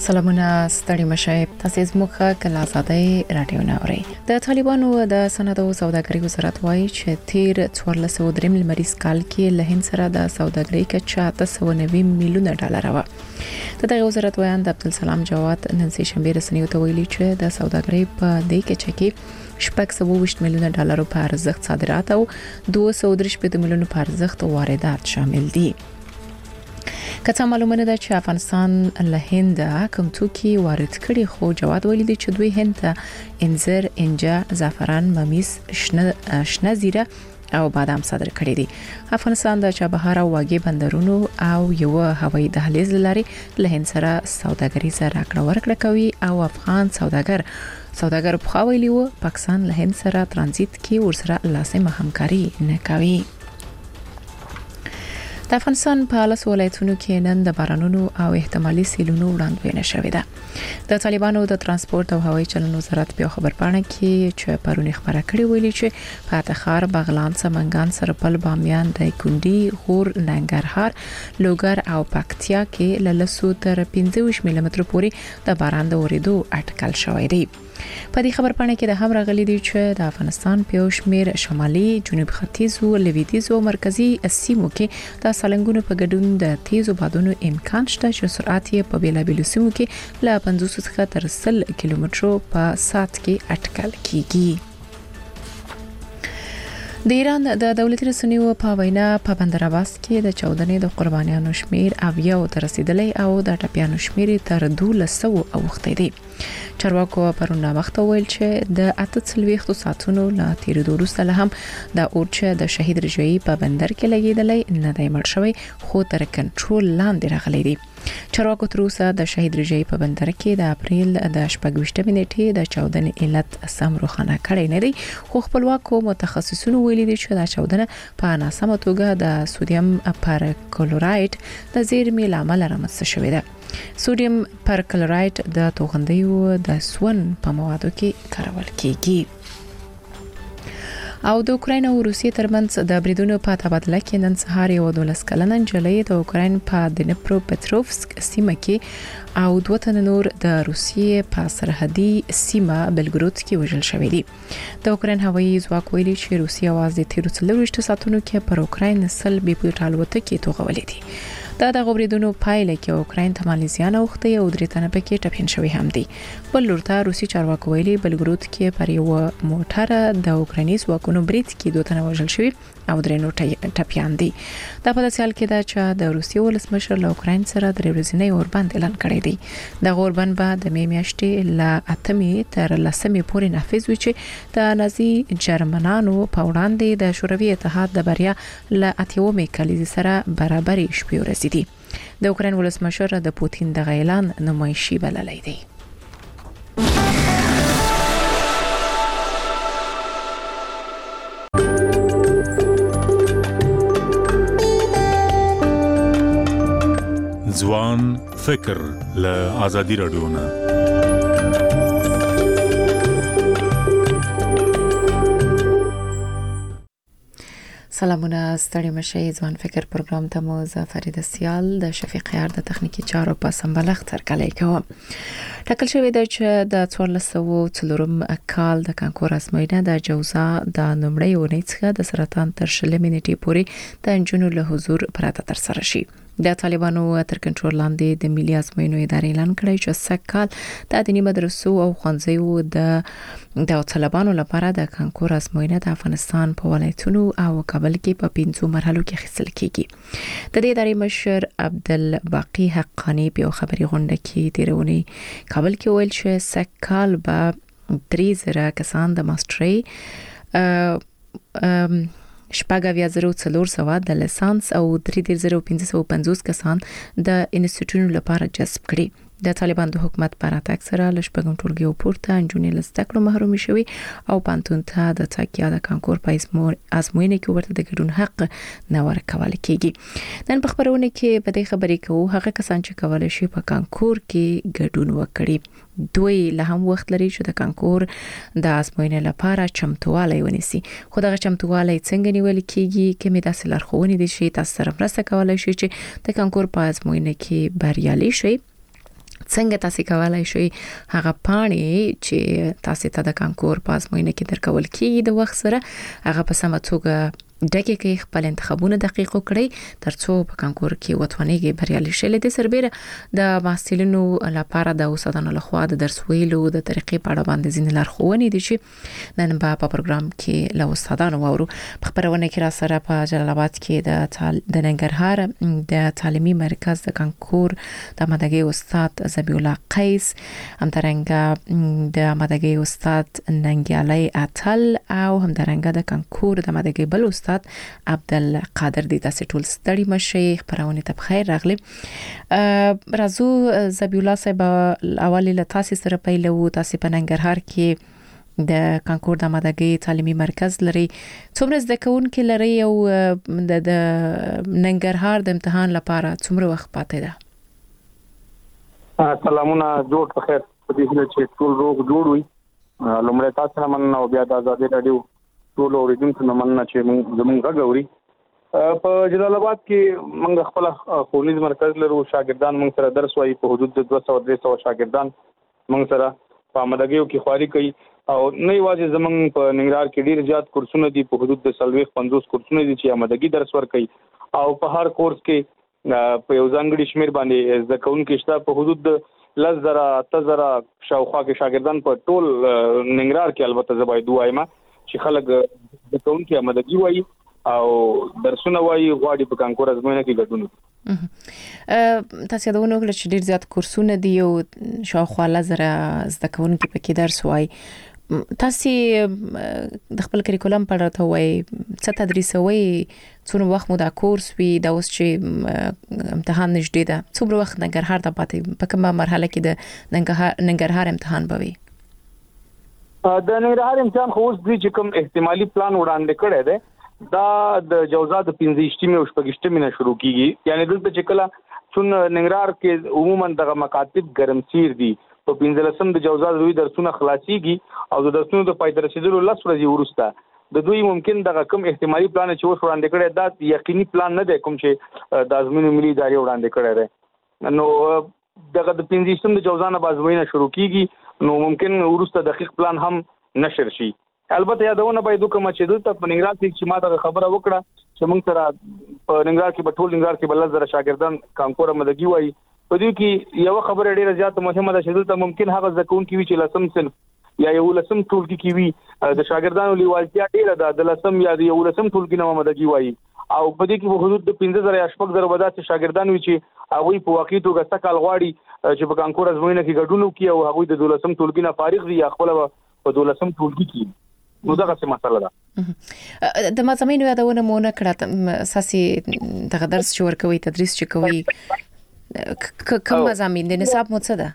سلامونه ستړي مشه تاسو زموږ کله آزادۍ رادیو ناوري د طالبانو د صنعت او سوداګرۍ وزارت وایي چې تیر 1403 لمریز کال کې له هند سره د سوداګرۍ کچه 890 میلیونه ډالر و. د دغه وزارت وایي د عبدالسلام جواد نن سه شنبه رسنیو ته ویلي چې د سوداګرۍ په دې کچه کې 620 میلیونه ډالر په ارزښت صادرات او 230 میلیونه په ارزښت واردات شامل دي. کته معلومه ده چې افغانستان له هند کوم توکي وارد کړي، خو جواد ویلي دی چې دوی هند ته انځر، انجا، زعفران، ممیز، شنه زیره او بادام صادر کړي دي. افغانستان د چابهار او واګي بندرونو او یو هوایي دهلیز لري له هند سره سوداګریزه راکړه ورکړه کوي او افغان سوداګر په ویلي وو پاکستان له هند سره ترانزیت کې ورسره لازمه همکاري نه کوي. د افغانستان په لاس ولایتونو کې نن د بارانونو او احتمالي سیلونو وړاندوینه شوې ده. د طالبانو د ترانسپورت او هوایي چلند وزارت په خبرپاڼه کې چې پرون خبره کړې ویلي چې په تخار، بغلان، سمنګان، سرپل، بامیان، دایکنډي، غور، ننګرهار، لوګر او پکتیا کې له 100 تر 25 ملي متر پورې د باران د اوریدو اټکل شوی دی. په دې خبرپاڼه کې د هم راغلي دی چې د افغانستان په شمیر شمالي، جنوب ختیځ او لویدیځ او مرکزي سیمو کې د سالنګونو په ګډون د تیزو بادونو امکان شته چې سرعت یې په بیلابیلو سیمو کې له 50 څخه تر 100 کیلومترو په ساعت کې اټکل کیږي. د ایران د دولتي رسنیو په وینا په بندر عباس کې د 14 د قربانیانو شمیر اویاو ته رسیدلی او د ټپیانو شمیر تر 1200 اوخته دی. چارواکو پرون وخت ویل چې د 48 ساعتونو لا تیریدو وروسته له هم د اورچه د شهید رجایی په بندر کې لګیدلی نه دی مړ شوی، خو تر کنټرول لاندې راغلی دی. چارواکو تر اوسه د شهید رجایی په بندر کې د اپریل د 28 نیټې د 14 علت سم روښانه کړی نه دی، خو خپلواکو متخصصونو ویلي دي چې د 14 په ناسمه توګه د سودیم پرکلورایډ د زیرمې لامل رامنځته شوې ده. سودیم پرکلورایډ د توغندیو د سون په موادو کې کارول کیږي. او د اوکراین او روسیې ترمنځ د بریدونو په تبادله کې نن سهار یو 12 کلنه نجلۍ د اوکراین په دنپرو پټروفسک سیمه کې او 2 تن نور د روسیې په سرحدي سیمه بلګرود کې وژل شوې دي. د اوکراین هوایي ځواک ویلي چې روسیه واځي 13 ساعتونو کې پر اوکراین سل بي پی ټالوتکې توغولې دي. د غوړیدونو پایله کې اوکراین ته مالی زیان اوخته او درې تنه پکې ټپین شوی هم دي. بل لورته روسي چارواکو ویلي بلګرود کې پر یو موټر د اوکرایني ځواکونو برید کې 2 تنه وژل شوی او 3 نور ټپیان دي. دا په داسې حال کې ده چې د روسي ولسمشر له اوکراین سره د ورځنی اوربند اعلان کړی دی. د اوربند به د میاشتې له 8 تر 10 پورې نافذ وي چې د نازي جرمنانو په وړاندې د شوروي اتحاد د بریا له 8 کلیزې سره برابرې شپې ورځي دي. د اوکراین ولسمشر د پوتین د اعلان نمایشي بللی دی. ځوان فکر له آزادي رادیو نه. سلامونه ستړي مشه ځوان فکر پروګرام ته مو فرید سیال د شفیق یار د تخنیکی چارو په سمبلغ ترکلې کوم. ټاکل شوی دی چې د 1404 کال د کانکور ازموینه د جوزا د نومړی ونې څخه د سرطان تر 20 منټې پورې د انجونو له حضور پرته تر سره شي. د طالبانو تر کنټرول لاندې د ملي ازموینو ادارې اعلان کړی چې سکهال د دیني مدرسو او ښوونځیو د طالبانو لپاره د کانکور ازموینه د افغانستان په ولایتونو او کابل کې په 5 مرحلو کې اخیستل کیږي. د دې ادارې مشر عبدالباقی حقانی په خبري غونډه کې تیرونی کابل کې ویل چې سکهال به 3000 کسان د ماسترۍ شپږ 400 د لیسانس او 3550 کسان د انسټیټیوټونو لپاره جذب کړي. د طالبان د حکومت پر اتاک سره لشپږم ټولګي پورته انجونې لستکړو محروم شوي او پانتون ته د تاکیا د کانکور په ازموینه کې ورته د ګډون حق نه ورکول کیږي. نن په خبرونه کې په دې خبرې کوو هغه کسان چې کولای شي په کانکور کې ګډون وکړي. دوی له هم وخت لري چې د کانکور د ازموینې لپاره چمتووالی ونیسي. خو دغه چمتووالی څنګه نیول کیږي کومې داسې لارښوونې دي چې تاسو سره مرسته کولای شي چې د کانکور په ازموینه کې بریالي شئ. څنګه تاسو کولای شئ هغه پاڼې چې تاسو ته د کانکور په ازموینه کې درکول کیږي د وخت سره هغه په سمه توګه دغه کې خپل انتخابونه دقیق کړئ ترڅو په کانکور کې وټونیږي بریالي شي. د سربېره د محصلینو لپاره د استادانو لخوا د درس ویلو د طریقې په اړه باندې ځینې لارښوونې دي چې نن په پروګرام کې له استادانو وورو. په خبرونه کې را سره په جلال آباد کې د ننګرهار د تعلیمي مرکز د کانکور د آمادګۍ استاد زبی الله قیس، همدارنګه د آمادګۍ استاد ننګیالي اتل او همدارنګه د کانکور د آمادګۍ بل استاد عبدالقادر دي. تاسو ټول ستړي مشي، خبرونه ته بخیر راغلي. راځو زبی الله صاحب، اول له تاسو سره پیلو. تاسو په ننګرهار کې د کانکور د آمادګۍ تعلیمي مرکز لري. څومره زده کوونکي لري او د ننګرهار د امتحان لپاره څومره وخت پاتې ده؟ سلامونه، جوړ په خیر. په دې چې ټول روغ جوړ وي. لومړی تاسو نه مننه او بیا د آزادۍ رادیو ټول اوریدونکو نه مننه چې زموږ غږوري. په جلال آباد کې موږ خپل ښوونیز مرکز لرو. شاګردان موږ سره درس وایي. په حدود د 200-300 شاګردان موږ سره په آمادګیو کې خواري کوي او نه یوازې زموږ په ننګرهار کې ډیر زیات کورسونه دي. په حدود د 40-50 کورسونه دي چې آمادګي درس ورکوي او په هر کورس کې په یو ځانګړي شمیر باندې زده کوونکي شته. په حدود د 10,000 شاوخوا کې شاګردان په ټول ننګرهار کې البته زبایدو وایم چې خلک د کوونکي آمادګي وایي او درسونه وایي غواړي په کانکور ازموینه کې ګډون وکړي. تاسو دا ونوګل چې ډیر زیات کورسونه دي او شاوخوا 10,000 زده کوونکي پکې درس وایي. تاسو د خپل کریکولم په اړه ته وایي څه تدریسوي، څومره وخت مو دا کورس وي، دا اوس چې امتحان نږدې ده څومره وخت ننګرهار ته پاتې په کومه مرحله کې د ننګرهار امتحان به وي؟ د ننګرهار امتحان خو اوس چې کوم احتمالي پلان وړاندې کړی دی دا د جوزا د 15 او 16 نه شروع کیږي. یعنی دلته چې کله چون ننګرهار کې عموما د مکاتب ګرمسیر دي. په 15 د جوزا د دوی درسونه خلاصيږي او د درسونو د پای ته رسیدلو 10 ورځې وروسته د دوی ممکن دغه کوم احتمالي پلان چې اوس وړاندې کړی دا یقیني پلان نه دی کوم چې د ازموینې ملي ادارې وړاندې کړی دی. نو دغه د 15 د جوزا نه ازموینه شروع کیږي نو ممکن ورسته دقیق پلان هم نشر شي. البته یادونه باید کوم چې دلته په ننګرهار کې چې ما دا خبره وکړه چې موږ سره په ننګرهار کې په ټول ننګرهار کې بل 10,000 شاګردان کانکور آمادګي وایي. په دې کې یو خبره ډیره زیاته مهمه ده چې دلته ممکن هغه ځکون کې وي چې لسم صنف یا یو لسم ټولګي کې وي د شاګردانو لیوالتیا ډیره ده د لسم یا یو لسم ټولګي نه آمادګي وایي او په دې کې په حدود د 15,000 یا 16,000 وداسې شاګردان وي چې هغه په واقعي توګه سکهال غواړي چې په کانکور ازموینه کې ګډون وکړي او هغه د 12 ټولګي نه فارغ دي یا خپل په 12 ټولګي کې. نو دا څه مسله ده. د مزامینو یادونه مو نه کړه اساسي د درس چې ورکوي تدریس چې کوي کوم مزامین د نصاب مو څه ده؟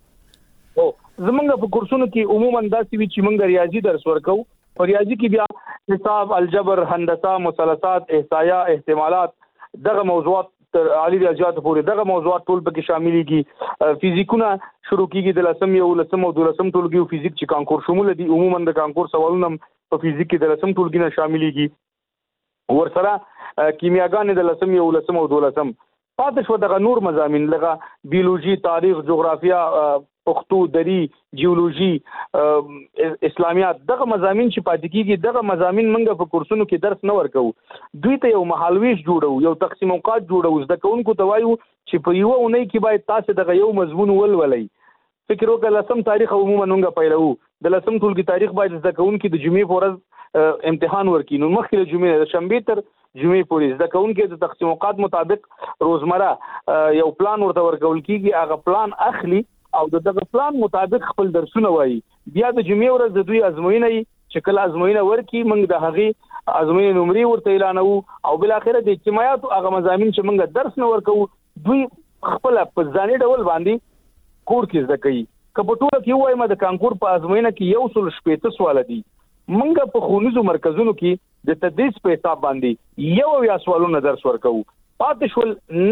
زمونږ په کورسونو کې عموما داسې وي چې موږ ریاضي درس ورکو. په ریاضي کې بیا حساب، الجبر، هندسه، مثلثات، احصایه، احتمالات، دغه موضوعات تر عالی ریاضیات پورې دغه موضوعات ټول پکې شاملېږي. فزیکونه شروع کیږي د لسم یو لسم او دولسم ټولګي فزیک چې کانکور شمول دي. عموما د کانکور سوالونه په فزیک کې د لسم ټولګي نه شاملېږي. ورسره کیمیاګانې د لسم یو لسم او دولسم. پاتې شو دغه نور مضامین لکه بیولوژي، تاریخ، جغرافیا، پښتو، دری، جیولوژي، اسلامیات، دغه مضامین چې پاتې کیږي دغه مضامین موږ په کورسونو کې درس نه ورکو. دوی ته یو مهالويش جوړو، یو تقسیم اوقات جوړو. زده کوونکو ته وایو چې په یو اونۍ کې باید تاسو دغه یو مضمون ولولئ. فکر وکړه لسم تاریخ عموما موږ پیلو د لسم ټولګي تاریخ باید زده کوونکو د جمعې په ورځ امتحان ورکړي. نو مخکې له جمعې د شنبې تر جمعې پورې زده کوونکو د تقسیم اوقات مطابق روزمره یو پلان ورته ورکول کیږي. هغه پلان اخلي او دغه پلان مطابق خپل درسونه وایي. بیا د جمعې ورځ د دوی ازموینه چې کله ازموینه ورکړي موږ د هغې ازموینې نمرې ورته اعلانوو او بل اخره د اجتماعات هغه مضامین چې موږ درس نه ورکو دوی خپل په ځاني ډول باندې کور کې زده کوي. که په ټوله کې وایم د کانکور په ازموینه کې 160 سوال دي. موږ په ښوونیزو مرکزونو کې د تدریس په حساب باندې یو یا سوالونه درس ورکو. پاتې شول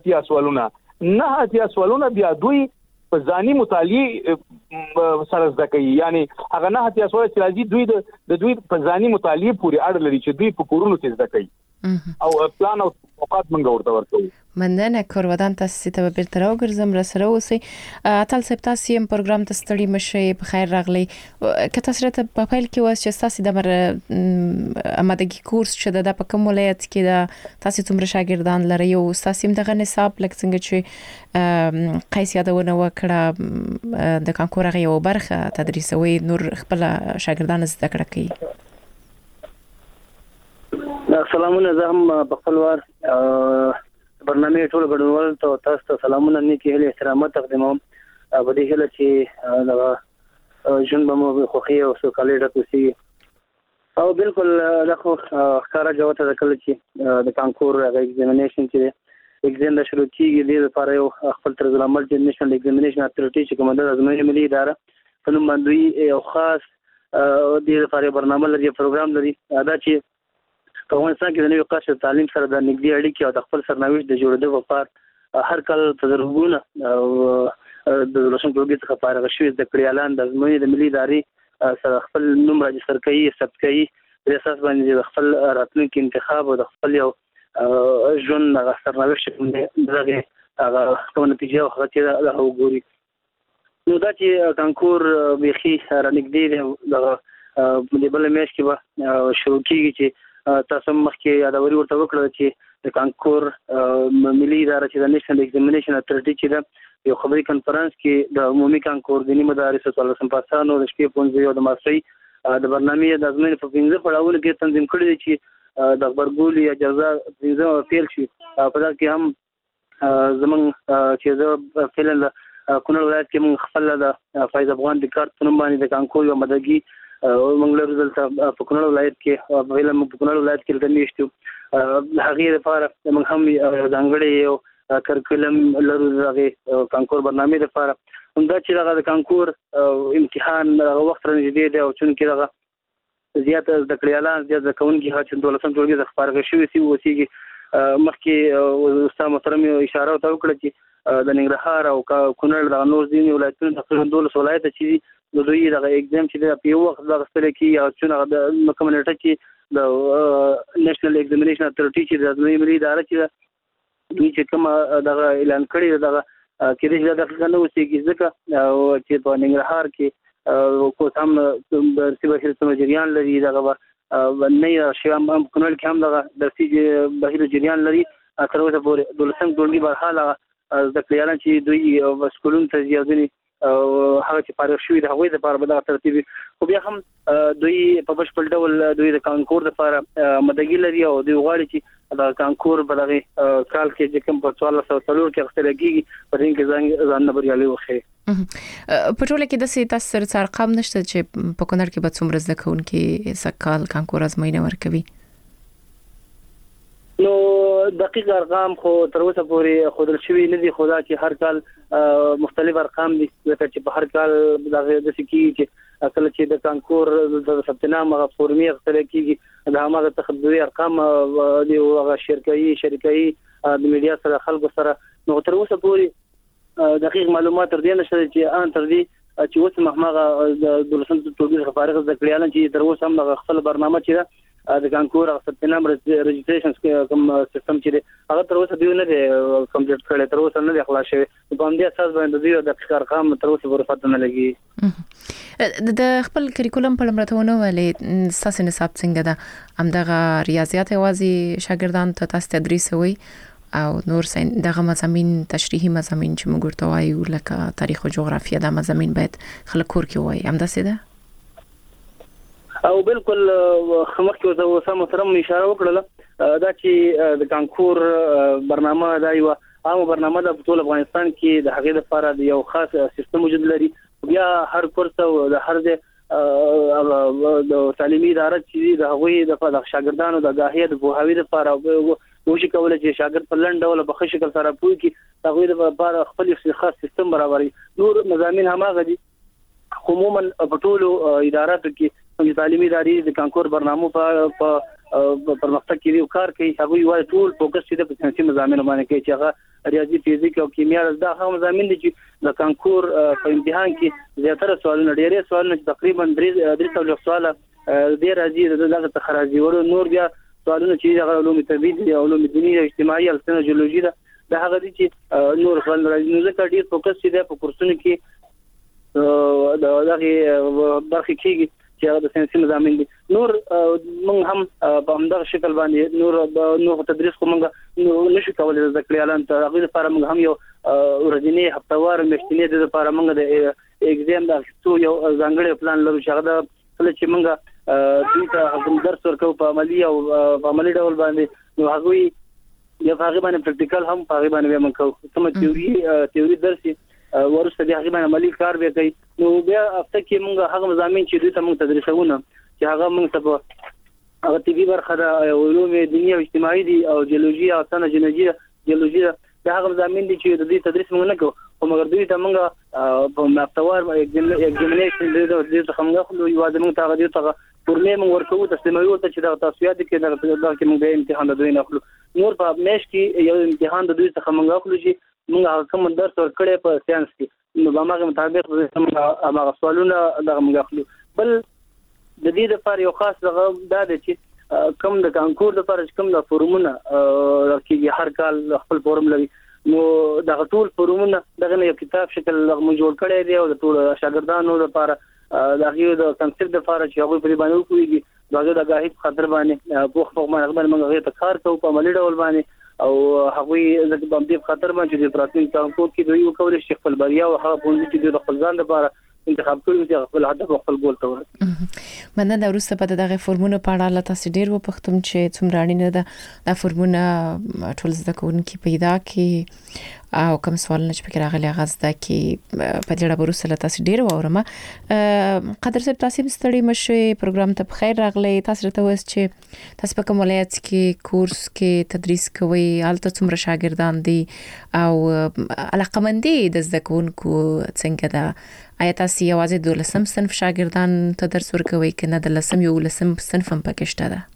9 سوالونه بیا دوی په ځاني مطالعه سره زده کوي. یعنی هغه 9 سوال چې راځي دوی د دوی په ځاني مطالعه پورې اړه لري چې دوی په کورونو کې زده کوي او پلان او اوقات موږ ورته ورکوو. مننه کور ودان تاسو ته بیرته راوګرځم را سره اوسئ اتل سپتاسي هم پروګرام ته ستړي مشه په خیر راغلی که تاسو ته په فایل کې واس چې تاسو د امادګي کورس چې د په کوم ولایت کې د تاسو څومره شاګردان لري او تاسو دغه نصاب لکه څنګه چې قیس یادونه وکړه د کانکور غي او برخه تدریسوي نور خپل شاګردان زده کړه کوي. سلامونه زه هم په خپل وار برنامه ټول غړول ته تاسو ته سلامونه نیکی هلي احترامات تقدیموم په دې هله چې دا جون به مو خوخي او سوکالي راکوسي او بالکل لکه ښکارا جواب ته کله چې د کانکور ایگزامینیشن چې ایگزام د شروع کیږي د لپاره یو خپل طرز العمل چې نېشنل ایگزامینیشن اتورټي چې کومه د ازموینې ملي اداره په نوم باندې یو خاص د لپاره برنامه لري پروګرام لري دا چې په افغانستان کې د نوي قشر تعلیم سره د نږدې اړیکې او د خپل سرنوشت د جوړېدو لپاره هر کال تجربونه د لوشن ټولګي څخه فارغ شوي د کړیالان د ازموینې د ملي ادارې سره خپل نوم راجستر کوي ثبت کوي په اساس باندې د خپل راتلونکي انتخاب او د خپل یو ژوند د سرنوشت دغه کوم نتیجه او هغه ته وګوري. نو دا چې کانکور بيخي رانګدې د بل میاشت کې به شروع کیږي چې تاسو مخکې یادوري ورته وکړه چې د کانکور ملي اداره چې د نېشنل ایگزامینیشن اتورټي چې د یو خبري کانفرنس کې د عمومي کانکور د نیمه مدارس او څلورم پاسانو د شپې 15 او د ماسترۍ د برنامې د ازموینې په 15 پړاوونو کې تنظیم کړی دی چې د خبرګول یا جزا 15 پیل شي په دا کې هم زمون چې د فعلا کونړ ولایت کې موږ خپل د فایز افغان د کارت په نوم باندې د کانکور یو مدګي موږ له رزلت په کونړ ولایت کې ویل موږ په کونړ ولایت کې د میشتو هغه لپاره موږ هم ځانګړي یو کرکولم لرو دغه کانکور برنامه لپاره همدا چې دغه کانکور امتحان وخت رانږدې دی او چې دغه زیات د کړیالان زیات د کونکي چې 12 ټولګي د خبرګ شوی سی وسیږي مخکې استاد محترم اشاره وکړه چې د ننګرهار او کونړ د نور ځینې ولایتونو د 12 ولایت چې د دوی د ایگزام چې په یو وخت د غسل کې او چې د کمیونټي چې د نېشنل ایگزامینیشن اتورټي چې د ملي اداره چې دوی چې کوم د اعلان کړی دغه کې د دقیقه نو وسیږي ځکه چې په ننګرهار کې کو هم د سیبه سم جریان لري دغه نه شي هم کونړ کې هم دغه د بهیر جریان لري تر اوسه پورې دولسم ټولګي برحاله د کلیالان چې دوی سکولونو ته ځي هغه چې فارغ شوي د هغوی لپاره به دا ترتیب خو بیا هم دوی په بشپړ ډول دوی د کانکور لپاره مدګي لري او دوی غواړي چې د کانکور په دغه کال کې چې کوم په 1403 کې اخته لګي په دې کې ځان نبريالي وخی په ټوله کې د تاسو سره ارقام نشته چې په کونړ کې به څومره زده کوونکي سکهال کانکور ازموینه ورکوي. نو دقیق ارقام خو تر اوسه پورې خودل شوی نه دي خدا چې هر کال مختلف ارقام دي چې په هر کال دغه د سکی چې اصل چې د کانکور د ثبتنامه فورمي اخته کیږي د هغه تخبوي ارقام دی او هغه شرکتي د میډیا سره خلکو سره نو تر اوسه پورې دقیق معلومات تر دې نشته چې ان تر دې چې اوس مخمغه د دولسم ټولګي فارغ د کلیالان چې تر اوسه هم خپل برنامه چې د کانکور او ثبتنام رجسټریشن کوم سیستم چې هغه تر اوسه دی نه کمپلیټ کړی تر اوسه نه خلاص شوی په همدې اساس باندې دوی د ارقام تر اوسه ورفات نه لګي. د خپل کریکولم په لمرتهونه ولې اساس نصاب څنګه ده همدغه ریاضیات اوازي شاګردان ته تاسو تدریسوي او نور دغه مضامین تشریحي مضامین چې موږ ورته وایو لکه تاریخ او جغرافیه د مضامین باید خلک کور کې وایي همداسې ده او بالکل خمخ کې وسه محترم اشاره وکړه دا چې د کانکور برنامه دا یو عام برنامه د ټول افغانستان کې د هغې لپاره یو خاص سیستم موجود لري بیا هر کورس او د هر د تعلیمي اداره چې د هغوی د شاګردانو د غاهي د بوهاوی لپاره وشي کولای چې شاګرد په لنډ ډول په خشکل سره پوي کې هغوی لپاره خپل خاص سیستم برابري نور مضامین هماغه دي عموما په ټول اداراتو کې تعلیمي ادارې د کانکور برنامو په پرمختګ کې یو کار کوي هغه یو ټول فوکس چې د ساينسي مضامینو باندې کوي چې هغه ریاضي فزیک او کیمیا دا هغه مضامین دي چې د کانکور په امتحان کې زیاتره سوالونه ډېر سوالونه تقریبا 300 سوال د راځي دغه تخراجي ورو نور بیا سوالونه چې د علوم طبيعي او علوم دینی او اجتماعي او جیولوژي دا هغه دي چې نور خپل راځي نو ځکه ډیر فوکس دي په کورسونو کې دا دغه برخه کېږي چې هغه د ساينسي مضامین دي نور موږ هم په همدغه شکل باندې نور تدریس کوم نشو کولای د کلیالان ته هغه لپاره موږ هم یو ورځنی هفتوار میاشتنی د لپاره موږ د ایگزام د اخیستو یو ځانګړی پلان لرو چې هغه کله چې موږ دوی ته درس ورکو په عملی او په عملی ډول باندې نو هغه یو هغه باندې پریکټیکل هم هغه باندې موږ کوو کوم تیوري درس ورسته د هغه باندې عملی کار به کوي نو بیا هفته کې موږ هغه مضامین چې دوی ته موږ تدریسونه چې هغه موږ ته هغه طبي برخه د علوم دینی او اجتماعي دي او جیولوژي او سنه جیولوژي دا هغه مضامین دي چې د دې تدریس موږ نه کوو او مګر دوی ته موږ په مفتوار ایگزامینیشن د دې څخه موږ خو یو ځای موږ ته غوډه ته پرمه موږ ورکوو تسلیموي ته چې دا تاسویات کې دا کې موږ د امتحان د دوی نه اخلو نور په میش کې یو امتحان د دوی څخه موږ اخلو چې موږ کوم درس ورکړې په ساينس کې نو هغه مطابق هغه سوالونه دا موږ اخلو بل د دې لپاره یو خاص دغه دا دی چې کوم د کانکور لپاره کوم د فورمونه راکېږي هر کال خپل فورم لري نو دا ټول فورمونه دغه یو کتاب شکل موږ جوړ کړی دی او د ټول شاګردانو لپاره دغه د کنسپټ لپاره چې هغه په باندې وکړي دغه د غاهب خاطر باندې په باندې موږ غوښته کار کوو په عملی ډول باندې او هغه د باندې خاطر باندې د پراتین کانکور کې دوی وکول شي خپل بریا او هغه پوندې چې د خپل ځان لپاره انتخاب کړو چې خپل هدف او خپل ګول ته ورسېږي مننه د وروسته په دغه فورمونه په اړه تاسو ډیر وپختم چې څومره اړین ده د فورمونه ټول زده کوونکي پیدا کړي او کوم سوالونه چې پکې راغلي هغه زده کړي په دې اړه وروسته تاسو ډیر واورم قدر صاحب تاسو ستړي مشه پروګرام ته بخیر راغلي تاسو ته وس چې تاسو په کوم ولایت کې کورس کې تدریس کوي البته څومره شاګردان دي او علاقمندي د زده کوونکو څنګه ده آیا تاسو یوازې د لسم صنف شاګردان ته درس ورکوي کنه د لسم یو لسم صنف هم پکې شته ده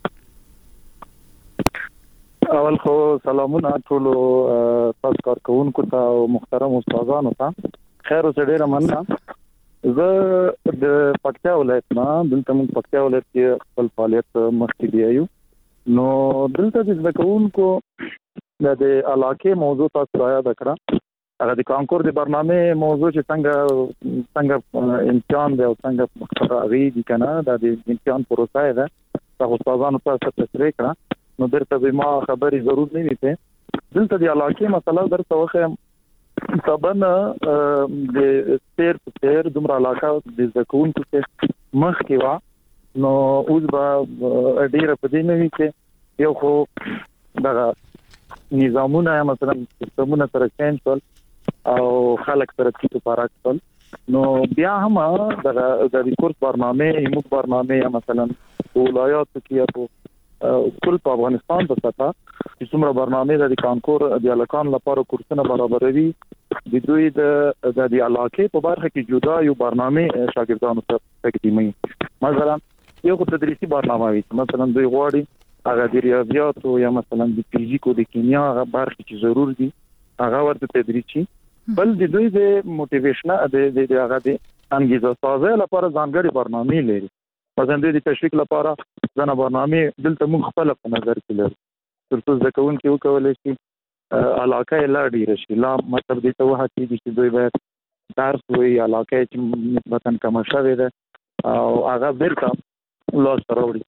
اول خو سلامونه ټول تاسو کارکونکو ته او محترم استادانو ته خیر اوسه ډیره مننه زه د پکتیا ولایت نه دلته موږ پکتیا ولایت کې خپل فعالیت مخکې دیو نو دلته د کوونکو د علاقې موضوع تاسو یاد کړه هغه د کانکور د برنامه موضوع چې څنګه امتحان دی او څنګه راغی دي کنه د امتحان پروسه ده تاسو استادانو ته تشریح کړه نو درته به ما خبري ضرور نه وي ته دلته د علاقې مسله درته وخه طبعا د تیر دومره علاقه د ځکون کې مخ کې وا نو اوس به ډیره په دې نه وي چې یو خو دغه نظامونه مثلا سیستمونه تر چینج او خلک سره کیتو پاراکل نو بیا هم د کورس برنامه یمو برنامه مثلا ولایات کې او ټول په افغانستان په سطح چې څومره برنامه د کانکور د الکان لپاره کورسونه برابروي د دوی د علاقې په برخه کې جدا یو برنامه شاګردانو ته تقدیمي مثلا یو تدریسي برنامه وي مثلا دوی غواړي هغه د ریاضیات او یا مثلا د فزیک او د کیمیا هغه برخه چې ضرور دي هغه ورته تدریسي بل د دوی د موټیویشن د هغه د انګیزه سازه لپاره ځانګړي برنامه لري مثلا د تشویق لپاره ځنه برنامه دلته موږ خپل په نظر کې لرو ترڅو ځکهون کې وکولای شي علاقه لا ډیر شي لا مطلب دې ته وه چې دوی باید درس وي علاقه چې نسبتاً کم شوه ده او هغه بیرته لاس راوړي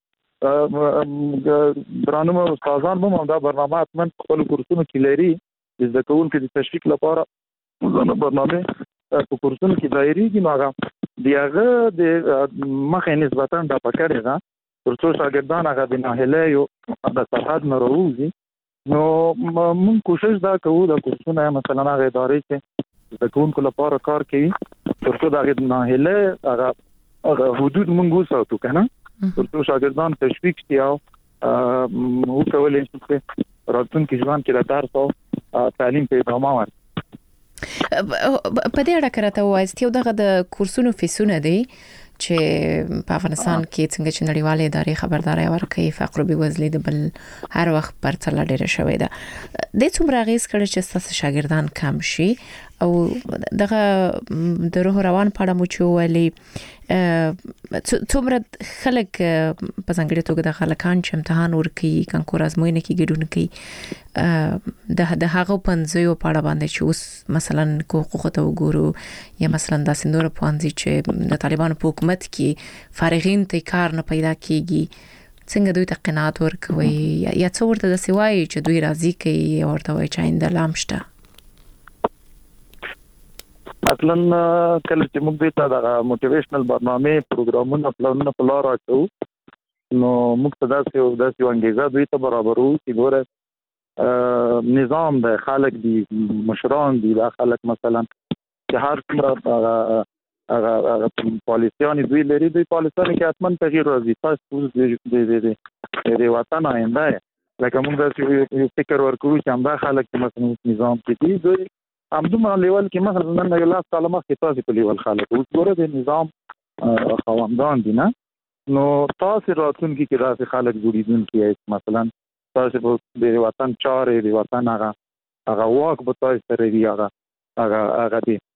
درانه استادان هم دا برنامه اتمن خپل کورسونو کې لري ځکهون کې د تشویق لپاره ځنه برنامه په کورسونو کې دایریږي نو هغه دیغه د مخه نسبتاً د پکړه ده ترڅو شاګردان هغه د ناهله یو د سرحد نه راوځي نو موږ کوشش دا کوو د کورسونو مثلا هغه ادارې چې د کوونکو لپاره کار کوي ترڅو د ناهله هغه حدود موږ وساتو کنه ترڅو شاګردان تشویق شي او وکولای شي چې راتلونکي ځوان کې د درس او تعلیم په ادامه ورکړي په دې اړه کراته وایست یو دغه د کورسونو فیسونه دي چې په افغانستان کې څنګه چې نړیوالې ادارې خبرداري ورکوي فقر او بېوزلي د بل هر وخت پرتله ډیره شوې ده د څومره غیس کړي چې تاسو شاګردان کم شي او دغه د روح روان پاړه مو چې ولې څومره خلک په څنګه توګه د خلکان چې امتحان ورکي کانکور ازموینه کې ګډون کوي د هغه پنځیو په اړه باندې چې اوس مثلا حقوق ته وګورو یا مثلا د سندور پنځي چې د طالبانو په حکومت کې فارغین ته کار نه پیدا کیږي څنګه دوی ته قناعت ورکوي یا څو ورته د سوای چې دوی راضي کوي ورته وای چې آینده لامشته اصلا کله چې موږ د تا موټیویشنل برنامه پروګرامونه پلانونه په لار راځو نو موږ ته داسې انګیزه دوی ته برابرو چې ګوره نظام د خلک دي مشران دي د خلک مثلا چې هر څومره هغه پالیسیان دوی لري دوی پالیسیان کې حتمن تغییر راځي تاسو د وطن آینده لکه موږ د فکر ورکو چې همدا خلک چې مثلا نظام کې دي دوی همدومره لیول کې مثلا نن یو لاس سال مخکې تاسو په لیول خلک اوس ګوره د نظام خواندان دي نه نو تاسو راتلونکي کې راځي خلک جوړیدونکي مثلا تاسو د وطن چارې د وطن هغه واک به تاسو سره دی هغه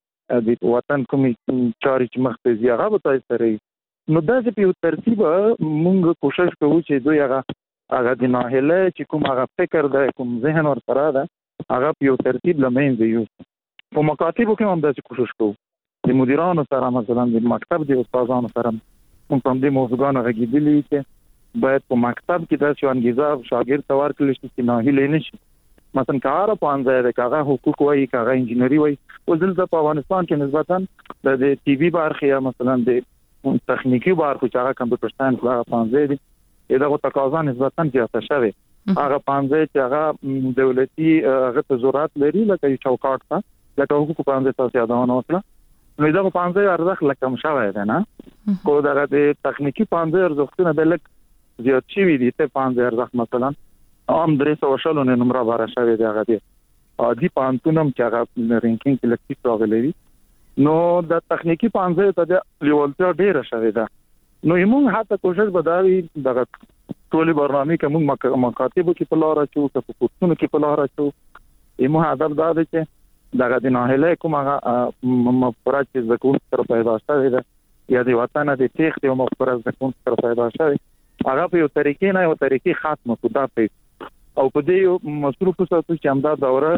د وطن کومي چارې چې مخته زی هغه به تاسو سره نو دا چې په ترتیب موږ کوشش کوو چې دوی هغه د ناهله چې کوم هغه فکر ده کوم ذهن ور سره ده هغه په ترتیب لمن دی په مکاتبو کې هم دا کوشش کوو د مدیرانو سره مثلا د مکتب د استادانو سره موږ هم د موضوعانو غږیدلی چې باید په مکتب کې د انګیزه شاګرد ته ورکړل شي چې ناهیله نشي مثلا کار په انځه د کاغه حقوق وایي کاغه انجینری وایي او دلته په افغانستان کې نسبتا د ټي وي برخه یا مثلا د تخنیکی برخه چې هغه کمپیوټر ساينس هغه پانځه دي دغه تقاضا نسبتا زیاته شوی هغه پانځه چې هغه دولتي هغه ته ضرورت لري لکه یو چوکاټ ته لکه حقوق پانځه تاسو یادونه وکړه نو دغه پانځه ارزښت لکه کم شوی دی نه کو دغه د تخنیکی پانځه ارزښتونه د لک زیات شي دي ته 5000 ځخ مثلا عام 300 نه نمبر بار شوی دی هغه دی عادي پانتونم چې هغه رینکینګ کې لکټي راغلي نو د تخنیکی 50 ته د لیولتیا ډیره شوی ده نو موږ هڅه کوشش بداوی دغه ټولي برنامه کې موږ مکاتبو کې په لار راچو په کورسونو کې په لار راچو موږ هدف دا دی چې دغه د ناهله کوم هغه مفکوره چې زکون تر پیدا شوی ده یا د وطن د تاریخ د مفکوره زکون تر پیدا شوی هغه په یو طریقې نه یو طریقې خاص مسوده په او په دې مصروف ساتو چې همدا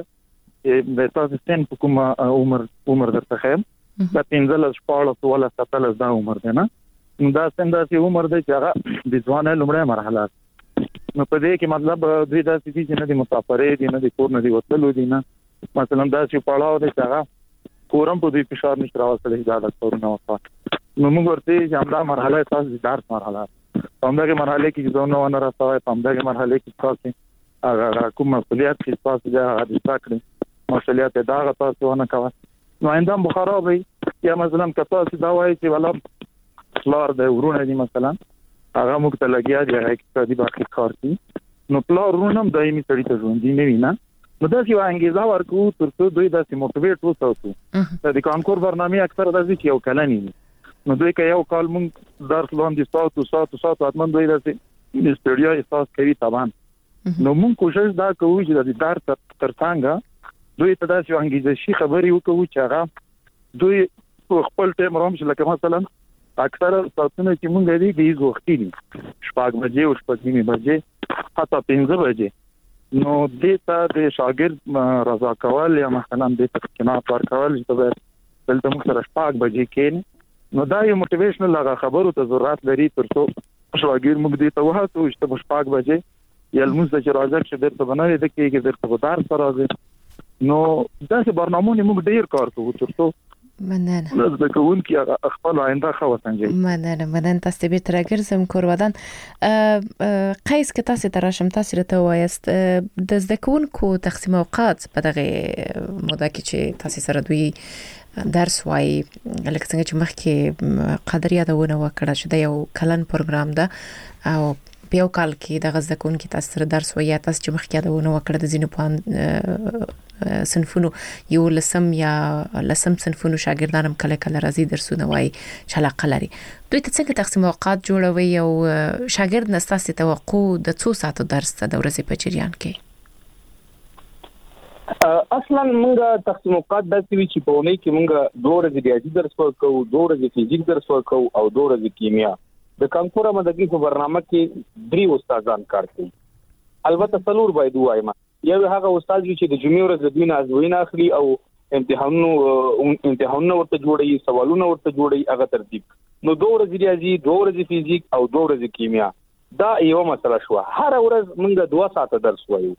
دوره د تاسو سن په کوم عمر درته خیم د 15 14 ولا 17 دا عمر دی نه دا څنګه عمر دی چې هغه د ځوانۍ لومړی مرحله نو په دې کې مطلب دوی دا چې نه د مسافرې دي نه د کور نه دی وتلو دي نه مثلا دا چې پړاو دی چې هغه کورم په دې فشار نشي راوستل دا د کورونه وفات نو موږ ورته چې همدا مرحله تاسو د درس مرحله پمداګه مرحله کې ځونه ونه راځي پمداګه مرحله کې تاسو هغه کوم مسؤلیت چې تاسو دا د تاکړي مسؤلیت دا تاسو ونه کوي نو آینده بخارا وي یا مثلا کته چې دا وایي چې ولا فلور د ورونه دي مثلا هغه موږ ته لګیا دی هغه کې د باقي کار دي نو فلور ورونم دایمي سړی ته ژوند دی نه وینا نو دا چې انګیزه ورکو ترڅو دوی داسې موټیویټ وساتو د کانکور برنامه اکثر د ځکه یو کلنی نو دوی کې یو کال مونږ درس لاندې ساتو اتمن دوی داسې استډیا احساس کوي طبعا نو مونږ کوشش دا کوو چې د درس ترڅنګ دوی ته داسې انګیزه شي خبري وکړو چې هغه دوی خپل ټیم روم چې لکه مثلا اکثر ساتونه چې مونږ دی د وختي دي شپږ بجې او شپږ نیمه بجې حتی 15 بجې نو دې ته د شاګرد رضا کول یا مثلا د تقنات ورکول چې دلته موږ سره شپږ بجې کې نو دا یو موټیویشنل هغه خبرو ته ضرورت لري ترڅو شاګرد موږ دې ته وهڅو چې په شپږ بجې یا لمونځ چې راځي چې درته بنوي د کېږي درته درس راځي نو دا چې برنامهونه موږ ډیر کار کوو ترڅو مننه د کوون کې خپل آینده خو وسنجي مننه تاسو به ترګرزم کورودان قیس کې تاسو تراشم تاسو ته وایست د ذکرونکو تقسیم اوقات په دغه موده کې چې تاسو سره دوی درس وای لکه څنګه چې مخکې قدر یادونه وکړه چې دا یو کلن پروګرام ده او په یو کال کې د غزدکون کې تاسو سره درس وای تاسو چې مخکې یادونه وکړه د زینو پوان صنفونو یو لسم یا لسم صنفونو شاګردانم کله کله راځي درسونه وای چې علاقه لري دوی ته څنګه تقسیم اوقات جوړوي او شاګرد نستاسي توقع د 2 ساعتو درس ته د ورځې په جریان کې اصلا موږ تقسیم اوقات داسې وی چې په ونې کې موږ 2 ورځې ریاضي درس ورکو 2 ورځې فزیک درس ورکو او 2 ورځې کیمیا د کانکور مدګي په برنامه کې 3 استادان کار کوي البته څلور باید وایما یو هغه استاد چې د جمعې ورځ د دین ازوینه اخلي او امتحانونه ورته جوړي، سوالونه ورته جوړي، هغه ترتیب. نو 2 ورځې ریاضي، 2 ورځې فزیک او 2 ورځې کیمیا. دا یو مسله شو. هر ورځ موږ 2 ساعته درس وایو.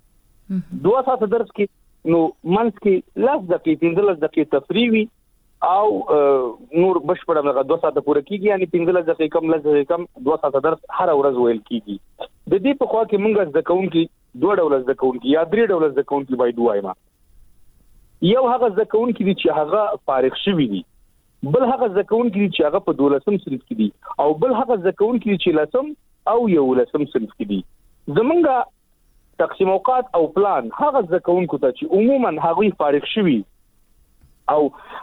2 ساعته درس کې نو منځ کې 10 دقیقې 15 دقیقې تفریح وي او نور بشپړه هغه 2 ساعته پوره کیږي، یعنی 15 دقیقې کم 10 دقیقې کم 2 ساعته درس هر ورځ ویل کیږي. د دې په خوا کې موږ زده کوونکي 2 ډول زده کوونکي یا 3 ډول زده کوونکي باید وایما. یو هغه زده کوونکي دي چې هغه فارغ شوي دي، بل هغه زده کوونکي دي چې هغه په 12م صنف کې دي، او بل هغه زده کوونکي دي چې 10م او 11م صنف کې دي. زمونږ تقسیم اوقات او پلان هغه زده کوونکو ته چې عموما هغه فارغ شوي او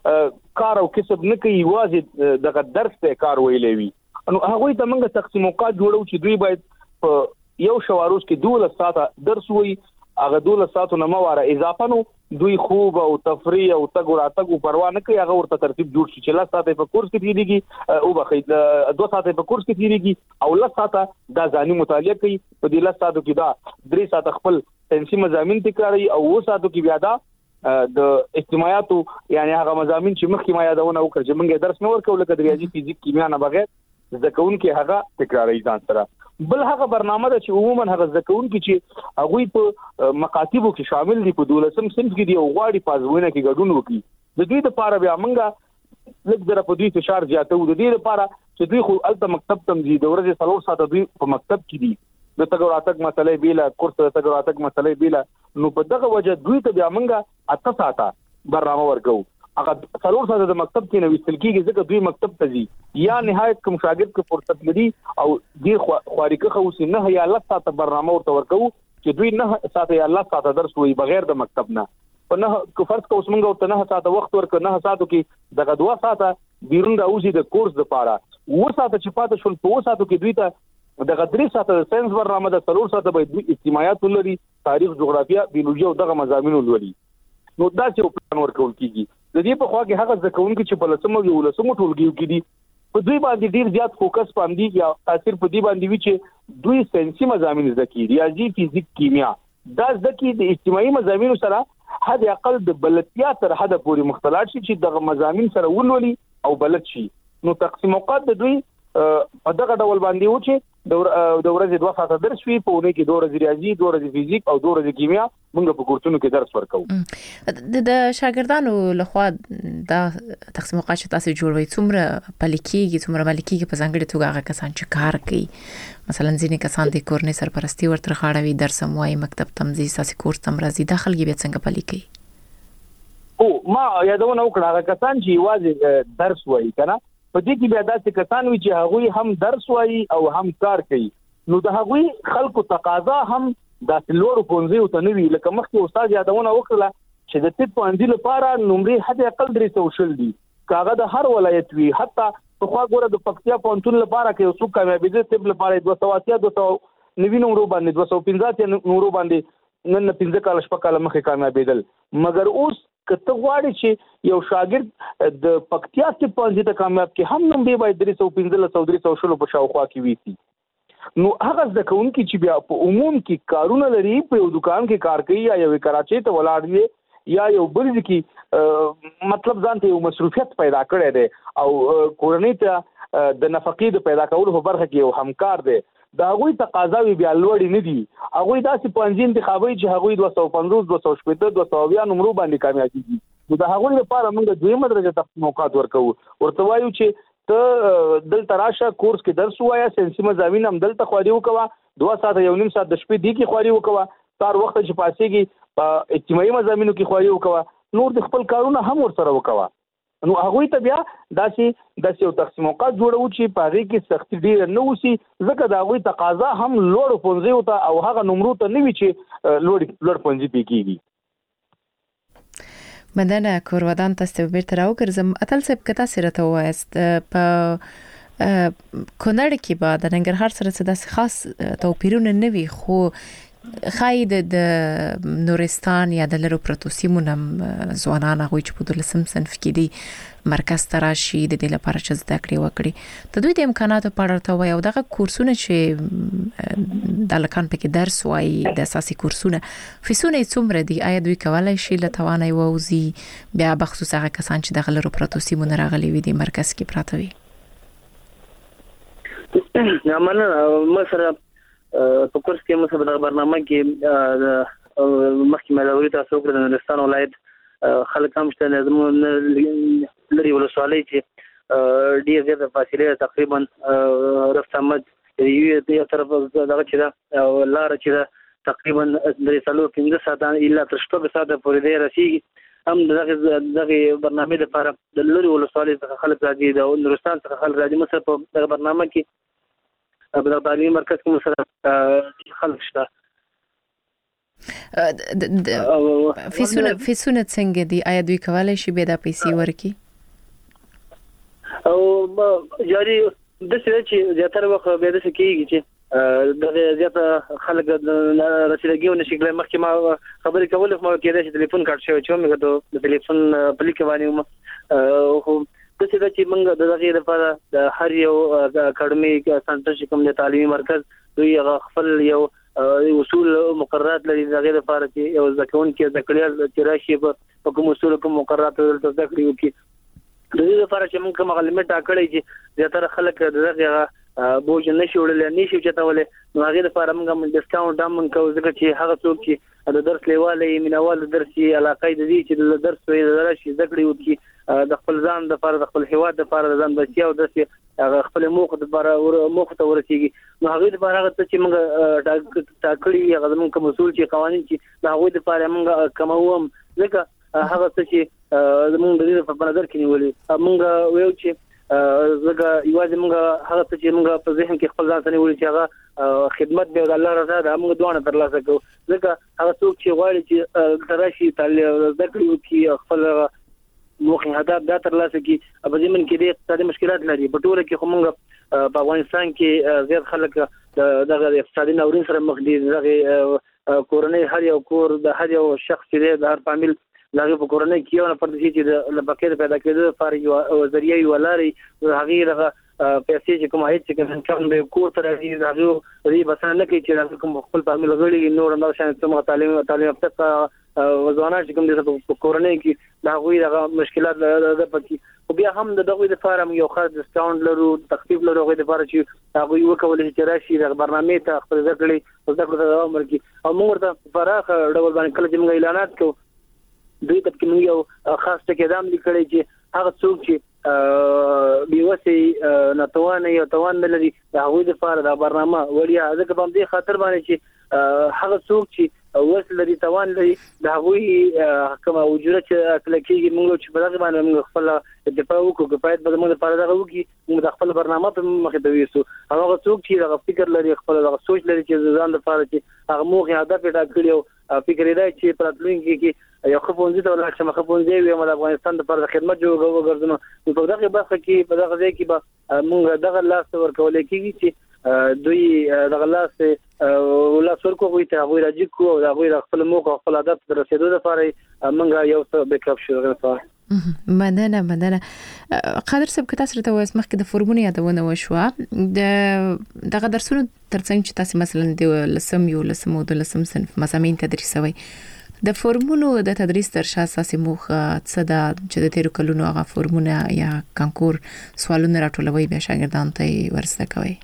کار او کسب نه کوي، واځي دغه درس ته کار ویلې وي، نو هغه ته موږ تقسیم اوقات جوړو چې دوی باید په یو شواروز کې 12 ساعته درس وي، هغه 12 ساعتو نه مواره اضافه نو دوی خوب او تفریح او تګ راتګ پروا نه کوي، هغه ورته ترتیب جوړ شي چې 10 ساعته په کورس کې تیریږي او بخې 2 ساعته په کورس کې تیریږي او 10 ساعته دا ځاني مطالعه کوي. په دې 10 ساعتو کې دا 3 ساعته خپل ساينسي مضامین تکراري او 2 ساعتو کې بیا دا د اجتماعاتو یعنی هغه مضامین چې مخکې ما یادونه وکړ چې موږ درس نه ورکول لکه د ریاضي فزیک کیمیا نه بغیر ځکهون کې هغه تکراري ځان سره. بل هغه برنامه ده چې عموما هغه ځکهون کې چې هغه په مکاتبو کې شامل دي، په 12م صنف کې دي او غواړي پازوینه کې ګډون وکړي. د دوی لپاره بیا موږ لږ در په دوی فشار زیاتو. د دې لپاره چې دوی خو الته مکتب تم دي، د ورځې 3 ساعته دوی په مکتب کې دي، د تګ راتګ مسلې بیل کورس د تګ راتګ مسلې بیل، نو په دغه وجه دوی ته بیا موږ 8 ساعته برنامه ورکو. هغه 3 ساعته د مکتب کې نو وستل کېږي ځکه دوی مکتب ته ځي یا نهایت کوم شاګرد کې فرصت لري او ډیر خواریکه خو سي نه یا 10 ساعته برنامه ورته ورکو چې دوی 9 ساعته یا 10 ساعته درس وي بغیر د مکتب نه. په نه کو فرض کو اوسمنګ ورته 9 ساعته وخت ورک 9 ساعتو کې دغه 2 ساعته بیرون راوځي د کورس لپاره، 2 ساعته چې پاتې شول په 2 ساعتو کې دوی ته دغه 3 ساعته د ساينس برنامه د 3 ساعته به دوی اجتماعات ولري، تاریخ، جغرافیا، بیولوژي او دغه مضامین ولري. نو دا چې پلان ورکول کیږي. د دې په خوا کې هغه ځکهونکي چې په لسمو یو لسمو ټولګیو کې دي په دوی باندې ډیر زیات فوکس باندې یا تاثیر په دې باندې وی چې دوی ساينسي مضامین زده کوي، ریاضي، فزیک، کیمیا. دا زده کوي د اجتماعي مضامین سره حد اقل د بلدتیا تر حد پورې مختلط شي چې دغه مضامین سره ولولي او بلد شي. نو تقسیم اوقات د دوی په دغه ډول باندې و چې د ورځې 2 ساعته درس وي، په اونۍ کې 2 ورځې ریاضي، 2 ورځې فزیک او 2 ورځې کیمیا موږ په کورسونو کې درس ورکوو. د شاګردانو لخوا دا تقسیم اوقات چې تاسو جوړوي څومره پلیکيږي، څومره ملکیږي په ځانګړي توګه هغه کسان چې کار کوي، مثلا ځینې کسان د کورنۍ سرپرستی ورته غاړوي، درس موای، مکتب تمزي، ساسي کورس تم راځي، داخل کې به څنګه پلیکي؟ او ما یادونه وکړه هغه کسان چې واځي درس وایي کنه، په دې کې بیا داسې کسان وي چې هغه هم درس وایي او هم کار کوي. نو د هغه خلکو تقاضا هم د لوړو پونځي او تنوي لکه مخکې استاد یادونه وکړه چې د طب پوهنځي لپاره نمرې حد اقل 300 دي، کاغه د هر ولایت وي، حتی په خوا ګوره د پکتیا پونتون لپاره کې اوسو کامیابی د طب لپاره 290 نمرو باندې 250 نمرو باندې نن 15 کال شپه کال مخکې کامیابیدل. مګر اوس کته غواړي چې یو شاګرد د پکتیا طب پوهنځي ته کامیاب کې هم نمرې باید 315 په شاوخوا کې وي. نو هغه ځکهونکي چې بیا په عموم کې کارونه لري، په یو دکان کې کار کوي یا یو کراچۍ ته ولاړ دی یا یو بل کې مطلب ځان ته یو مصروفیت پیدا کړی دی او کورنۍ ته د نفقې د پیدا کولو په برخه کې یو همکار دی، دا هغوی تقاضاوي بیا لوړې نه دي. هغوی داسې پوهنځي انتخابوي چې هغوی 250 270 280 نمرو باندې کامیابیږي. نو د هغوی لپاره موږ دویمه درجه تقسیم اوقات ورکوو، ورته وایو چې ته دلته راشه کورس کې درس وایا، ساينسي مضامین هم دلته خواري وکوه، 2 ساعته یو نیم ساعت د شپې دی کې خواري وکوه، تار وخت چې پاسېږي اجتماعي مضامینو کې خواري وکوه، نور د خپل کارونه هم ورسره وکوه. نو هغه ته بیا داسې یو تقسیم اوقات جوړو چې په هغه کې سختي ډیر نه وسی، ځکه دا هغه تقاضا هم لوړ پونځي وته او هغه نمرو ته نه وی چې لوړ پونځي پکېږي. مننه کورودان تاسو بیرته راوګرځم. اتل صاحب کته سره ته وایست په کونړ کې به د ننګرهار سره څه داسې خاص توپیرونه نه وي، خو خای د نورستان یا د لرو پروتو سیمونم ځوانان هغه چې په دلسم صنف کې دي مرکز تراشي د دې لپاره چې زده کړې وکړي د دوی د امکاناتو په اړه ته وایو دغه کورسونه چې د لکان پکې درس وایي د اساسي کورسونه فیسونه څومره دي آیا دوی کولای شي له توانای ووزي بیا بخصوص هغه کسان چې د لرو پروتو سیمونه راغلي وي د مرکز کې پراته وي یا مثلا په کورس کې مثلا د برنامه کې مخکې ملګری تاسو کړل د نورستان ولایت خلک هم شته زموږ لري ولسوالۍ چې ډیر زیاته فاصله تقریبا رفتمت یو طرف دغه چې دا لار چې دا تقریبا د 3 ساعت الا تر 6 ساعت پورې دی رسیږي هم دغه برنامه لپاره د لري ولسوالۍ څخه خلک راځي د نورستان څخه خلک راځي مثلا په دغه برنامه کې په تعلیمي مرکز کې مثلا خلک شته فیسونه څنګه دي آیا دوی کولای شي به د پیسې ورکي او جاری د څه چې زیاتره وخت به د څه کېږي چې د زیاته خلک رسیدګي ونشي کولای مخکې ما خبرې کول خو کېدای شي ټلیفون کارت شوی چې موږ د ټلیفون په لیک باندې خو د څه چې موږ د دغه لپاره د هر یو اکیډمیک سنټر چې کوم د تعلیمي مرکز دوی خپل یو اصول مقررات لري دغه لپاره چې یو ځکهون کې د کلیال چې راشي په کوم اصول کوم مقررات ورته ذکر یو کې د دې لپاره چې موږ کوم غلمه ټاکړې چې زیاتره خلک دغه بوج نشي وړل نشي چتاولې نو هغه لپاره موږ ډیسکاونټ هم کوو ځکه چې هغه څوک چې د درس لیواله مینوال درسي علاقې د دې چې د درس وي د راشي ذکر یو کې د خپل ځان د لپاره د خپل هیواد د لپاره ځان بچي او د خپل موخه د لپاره موخه ته ورسیږي نو هغه لپاره هغه چې موږ ټاکړي هغه موږ کوم اصول چې قوانين چې هغه لپاره موږ کوموم ځکه هغه چې موږ د دې په نظر کې نیولې موږ ویو چې زګه یوازې موږ هغه چې موږ په ذهن کې خپل ځان ته نیولې چې هغه خدمت به د الله رضا ده موږ دوه ترلاسه کوو ځکه هغه څوک چې غواړي چې تراشي تعلیم ذکر وکړي خپل موخه هدف دا ترلاسه کی په زمين کې د اقتصادي مشکلات لري په ټوله کې کومه په افغانستان کې زیات خلک دغه اقتصادي ناورین سره مخ دي دغه کورنۍ هر یو کور د هر یو شخص چې د هر فامیل دغه په کورنۍ کې یو نه پردي چې د بقیر پیدا کېدو لپاره یو ذریعہ یو لاري هغه دغه پیسې چې کومه هیڅ کې کوم به کور سره دي هغه ری بسنه نه کوي چې کوم خپل فامیل غړي نور نو شان څه تعلیم افته وزوانات چې کوم د کورنۍ کې دا غوي دغه مشکلات د پکې او بیا هم دغه د فارم یو خاص ډیسکاونټ لرو تخفیف لرو غوي د فار چې هغه یو کول چې راشي د برنامه ته خپل ځکړي او ځکړه د عمر کې او موږ ته فراخ ډول باندې کله چې موږ اعلانات کوو دوی ته کوم یو خاص ټکیدام لیکلي چې هغه څوک چې بیوسي ناتوانه یو توان لري هغه د فار د برنامه وړیا ځکه په دې خاطر باندې چې هغه څوک چې وصل لري توان لري دا وی کوم وجوده چې کله کېږي موږ چې په دغه باندې موږ خپل دفاع وکړو چې باید به موږ لپاره دغه وکړي موږ د خپل برنامه په مخه ته ویسو هغه څوک چې دغه فکر لري خپل دغه سوچ لري چې ځان لپاره چې هغه موخه هدف ټاکلی او فکر دی چې پراتلونکي کې یو خپونځي ته ولاړ شم خپونځي وي د افغانستان لپاره د خدمت جوړ وګرځنو په دغه برخه کې په دغه ځای کې به موږ دغه لاس ورکول کېږي چې دوی دغه لاس ولا څورکو وي ته غوړه راځي کو او غوړه خپل موقع خپل هدف ته رسیدو لپاره موږ یو څه بیک اپ شو غواړو مننه قادر صاحب که تاسو ته وایس مخکې د فورمونه یادونه وشوه دغه درسونه ترڅنګ چې تاسو مثلا د لسم یو لسم او د لسم صنف مضامین تدریسوي د فورمونو د تدریس تر شا اساسي موخه څه ده چې د تیر کلونو هغه فورمونه یا کانکور سوالونه راټولوي بیا شاګردانو ته ورسته کوي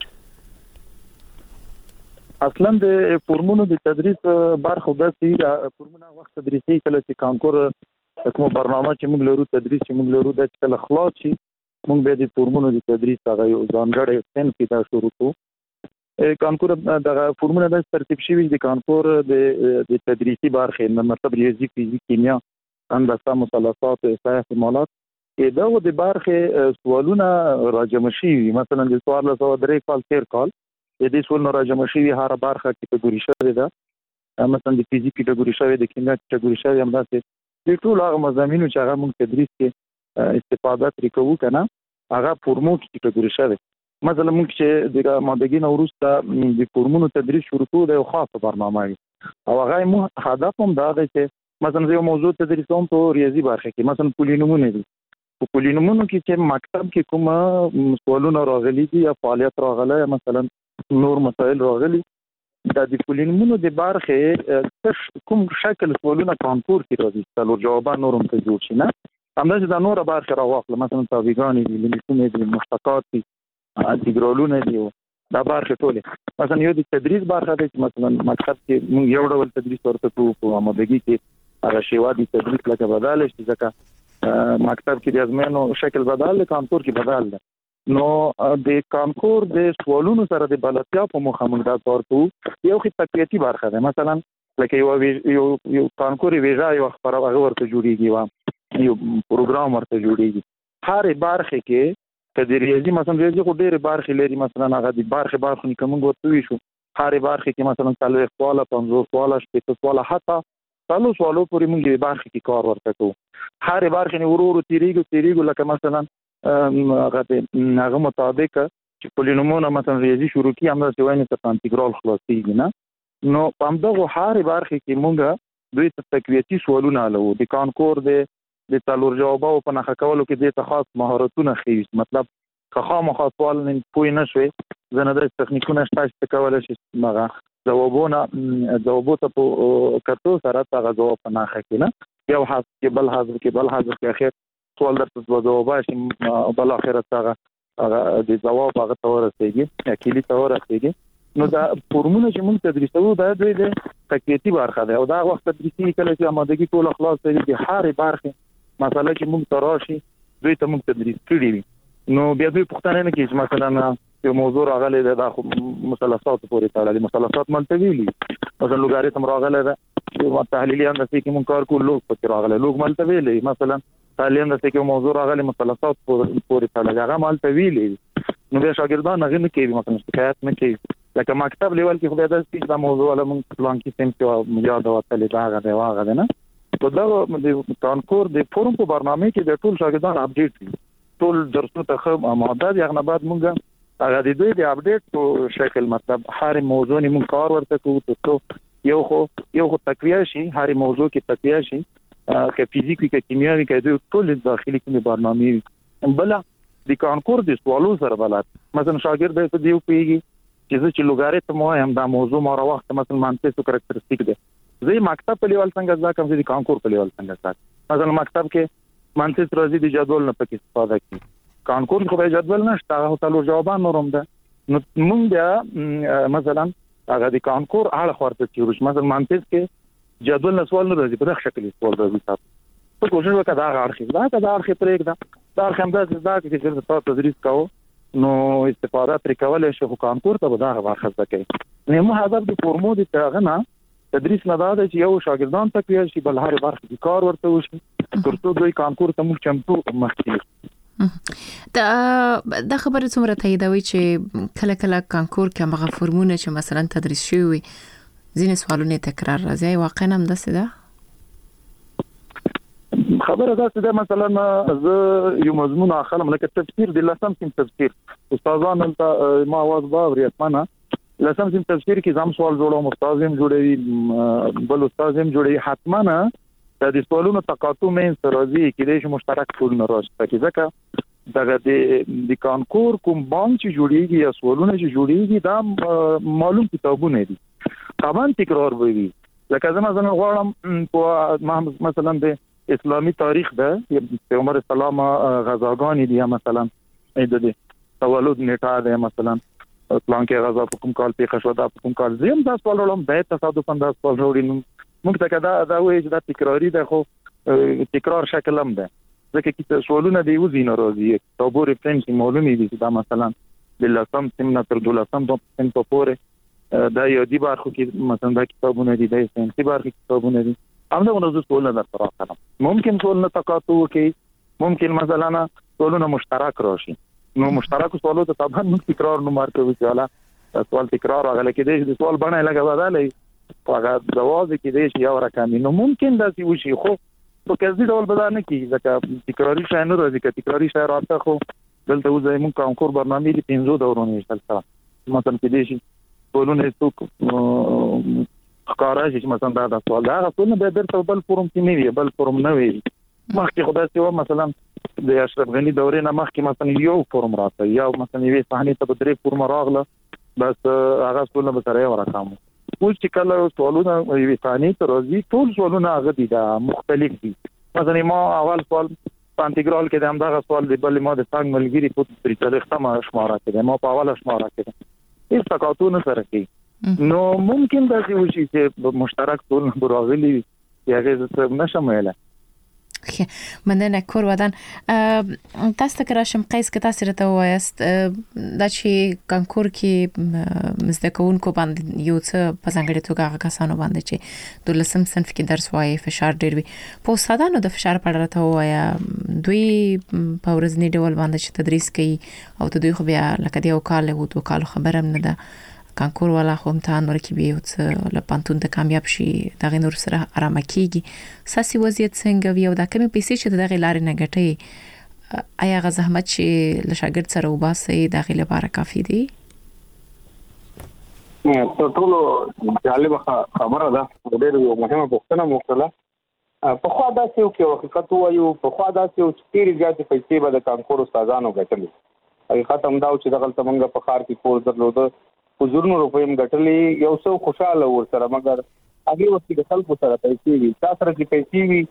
اصلا د فورمونو د تدریس برخه د فورمونه وخت تدریسي کله چې کانکور کوم برنامه چې موږ لرو تدریس چې موږ لرو د کله خلاص شي موږ به د فورمونو د تدریس هغه یو ځانګړی سن کې دا شروع کوو کانکور د فورمونه د ترتیب شوی د کانکور د تدریسي برخه مطلب ریاضي فزیک کیمیا هندسه مثلثات احصاء احتمالات دا د برخه سوالونه راجمع شي مثلا د سوال له 3 کال 4 کال د دې سوال راجمع شي هر برخه کټګوري شوی ده مثلا د فزیک کټګوري شوی د کیمیا کټګوري شوی هم داسې د ټول هغه مضامینو چې هغه موږ تدریس کې استفاده ترې کوو کنه هغه فورمو کې کټګوري شوی مثلا موږ چې د مادګي وروسته د فورمونو تدریس شروع کوو د یو خاصه برنامه وي او هغه مو هدف هم دا دی چې مثلا یو موضوع تدریس کوم په ریاضي برخه کې مثلا پولینومونه دي په پولینومونو کې چې مکتب کې کوم سوالونه راغلي دي یا فعالیت راغلی مثلا نور مسائل راغلي د پولینومونو د برخه کوم شکل سوالونه کانکور کې راځي څلور جوابان نورم ته جوړ شي نه همداسې د نور برخه راواخله مثلا تابعګانې دي لیمیټونه دي مشتقات دي انټیګرالونه دي دا برخه ټولې مثلا یو د تدریس برخه ده چې مثلا مکتب کې موږ یو ډول تدریس ورته کوو په آمادګي کې هغه شیوا دي تدریس لکه بدل شي ځکه مکتب کې د ازمنو شکل بدل کانکور کې بدل ده نو د کانکور د سوالونو سره د بلدتیا په مخه موږ دا کار کوو یو خې تقویتي برخه ده مثلا لکه یو کانکور ویژه یو خبره هغه ورته جوړیږي یو پروګرام ورته جوړیږي هر برخه کې کله ریاضي مثلا ریاضي خو ډېر برخې لري مثلا هغه د برخه نه کوم ورته وی شو هر برخه کې مثلا 3 سوال 5 سوال 6 سوال حتی 3 سوالو پورې موږ د برخه کې کار ورته کوو هر برخه نه ورو تیریږي لکه مثلا هغه مطابق چې پولینومونه مثلا ریاضي شروع کی هم د وینې تر انټیګرال خلاصيږي نه نو په همدغه هر برخه کې موږ دوی ته تقویتي سوالونه لو د کانکور د څلور جوابو په نخښه کولو کې د خاص مهارتونه خېږي مطلب که خامخا سوال نه پوي نشوي زنه د تخنیکونو شته کولای شي مغه جوابو ته په کتو سره هغه جواب په نخښه کې نه یو حاضر کې اخر سوال درته جواب شي بل اخر هغه د جواب هغه تور رسېږي اکیلی تور رسېږي نو دا فورمونه چې موږ تدریسو دا د تقویتي برخه ده او دا وخت تدریسي کله چې آمادګي ټول خلاص دی د هر برخه مثلا چې موږ تراشي دوی ته موږ تدریس کړی وي نو بیا دوی پوښتنه نه کوي چې مثلا یو موضوع راغلی د مثلثات پورې تړلې مثلثات ملتوي مثلا لوګاریتم راغلی دا یو تحلیلي اندازې کې موږ کار کوو لوګ پکې راغلی لوګ ملتوي مثلا تحلیلي اندازې کې موضوع راغلی مثلثات پورې تړلې هغه ملتوي نو بیا شاګردان هغه نه کوي مثلا شکایت نه کوي لکه مکتب لیول کې خو دا سپیچ دا موضوع له موږ پلان کې سم کې یاد وتلې دا هغه نه په دا د کانکور د فورم په برنامه کې د ټول شاګردان اپډیټ دي ټول درسونه ته آماده دي هغه بعد موږ هغه د دوی د اپډیټ په شکل مطلب هر موضوع موږ کار ورته کوو ته یو خو تقویه شي هر موضوع کې تقویه شي که فزیک کې کیمیا کې د ټول داخلي کې برنامه بل د کانکور د سوالو سره بلد مثلا شاګرد د دیو پیږي چې لوګاریتم وایم دا موضوع ماره وخت مثلا مانټیسو کریکټریستیک ده زه مکتب په لیول څنګه ځکه چې کانکور په لیول څنګه ځکه مثلا مکتب کې مانټیس راځي د جدول نه پکې استفاده کوي کانکور خو به جدول نشته هغه ټول جوابان نورم ده نو موږ بیا مثلا هغه د کانکور اړه خورته چې مثلا مانټیس کې جدول نه سوال نه راځي په دغه شکل سوال راځي تاسو په کوشش وکړه دا اړخ پرېږده دا هم دا چې تاسو تدریس کوو نو استفاده تر کولای شي خو کانکور ته به دا برخه ځکه نو مو هدف د فورمو د تاغنا تدریس نه دا چې یو شاګردان تقویه شي بل هر برخه کې کار ورته وشي ترڅو دوی کانکور ته موږ چمتو مخکې دا خبره څومره تاییدوي چې کله کله کانکور کې هغه فورمونه چې مثلا تدریس شوی ځینې سوالونه تکرار راځي واقعا هم داسې ده خبره دا چې مثلا زه یو مضمون اخلم لکه تفسیر د لسم سیم تفسیر استادان ته ما आवाज باوري اتمنه لسم سیم تفسیر کې ځم سوال جوړوم استاد هم جوړوي بل استاد هم جوړوي حتمنه د سوالونو تقاطع مې سرازي کې د مشترک ټول نه راځي ځکه دغه د کانکور کوم باندې چې جوړیږي یا سوالونه چې جوړیږي دا معلوم کتابونه دي طبعا تکرار وي لکه زما غواړم په مثلا د اسلامي تاریخ ده پیغمبر اسلام غزاګان دي مثلا د تولد نیټه ده مثلا پلان کې غزا په کوم کال پیښه شو دا په کوم کال زم دا سوال وروم به تصادفاً دا سوال وروړي موږ ته دا وایي چې دا تکراری ده خو تکرار شکل هم ده ځکه چې سوالونه دی وزي نه راځي تاسو ریفرنس معلومي دي دا مثلا د لسم سم نه تر دولسم سم په پورې دا یو دی برخو کې مثلا دا کتابونه دي د سنتي برخو کتابونه دي همدا ونوزو سوالونه در طرف ممکن سوالونه تقاطع کوي ممکن مثلا سوالونه مشترک راشي نو مشترک سوالو ته طبعا موږ تکرار نو مارکو چې سوال تکرار راغلی کې د سوال باندې لګا بدلې هغه جواب کې دی یو رقم نو ممکن دا چې وشي خو په کله ډول بدل نه کیږي ځکه تکراری شای نه راځي چې تکراری شای راته خو دلته وځي موږ کانکور برنامه دي 15 دورونه اشتغال مثلا کې دي شي ټولونه څوک ښکارا چې مثلا دا سوال دا ټول به درته بل فورم کې نه وي بل فورم نه وي مخکې خدای سي مثلا د اشرف غنی دورې نه مخکې مثلا یو فورم راځي یا مثلا یو صحنه ته درې فورم راغله بس هغه ټول به سره ورکامو اوس چې کله سوالونه یو صحنه ته راځي ټول سوالونه هغه دي دا مختلف دي مثلا ما اول سوال انټیګرال کې د همدغه سوال دی بل ما د څنګه ملګری په طریقه ختمه شماره کړم ما په اوله شماره کړم هیڅ تکاتونه سره کې نو ممکن دا چې وشي چې مشترک ټول براغلي یغه څه نشم ویله مننه کور ودان تاسو ته راشم قیس که تاسو راته وایست دا چې کانکور کې مزد کوونکو باندې یو څه په ځانګړي توګه هغه کسانو باندې چې د لسم صنف کې درس وایي فشار ډیر وي په استادانو د فشار په اړه راته وایا دوی په ورځني ډول باندې چې تدریس کوي او ته دوی خو بیا لکه دی او کال او دوه کال خبره نه ده کانکور والا خو امتحان ورکوي او څه لپانتون ته کامیاب شي دغه نور سره آرام کیږي ساسي وضعیت څنګه وي او دا کمی پیسې چې دغه لارې نه ګټي آیا غ زحمت چې لشاګرد سره وباسي دغه لپاره کافي دي ټول جالب خبره ده ډېر مهمه پوښتنه وکړه په خوا دا چې یو حقیقت وایو په خوا دا چې ډېر زیات پیسې به د کانکور استادانو ګټلې حقیقت هم دا چې دغه تمنګ په خار کې کور درلوده حضورونو روپیم ګټلې یو څو خوشاله ورسره مګر هغه وخت د خلکو سره پیسې وي تاسو سره کې پیسې وي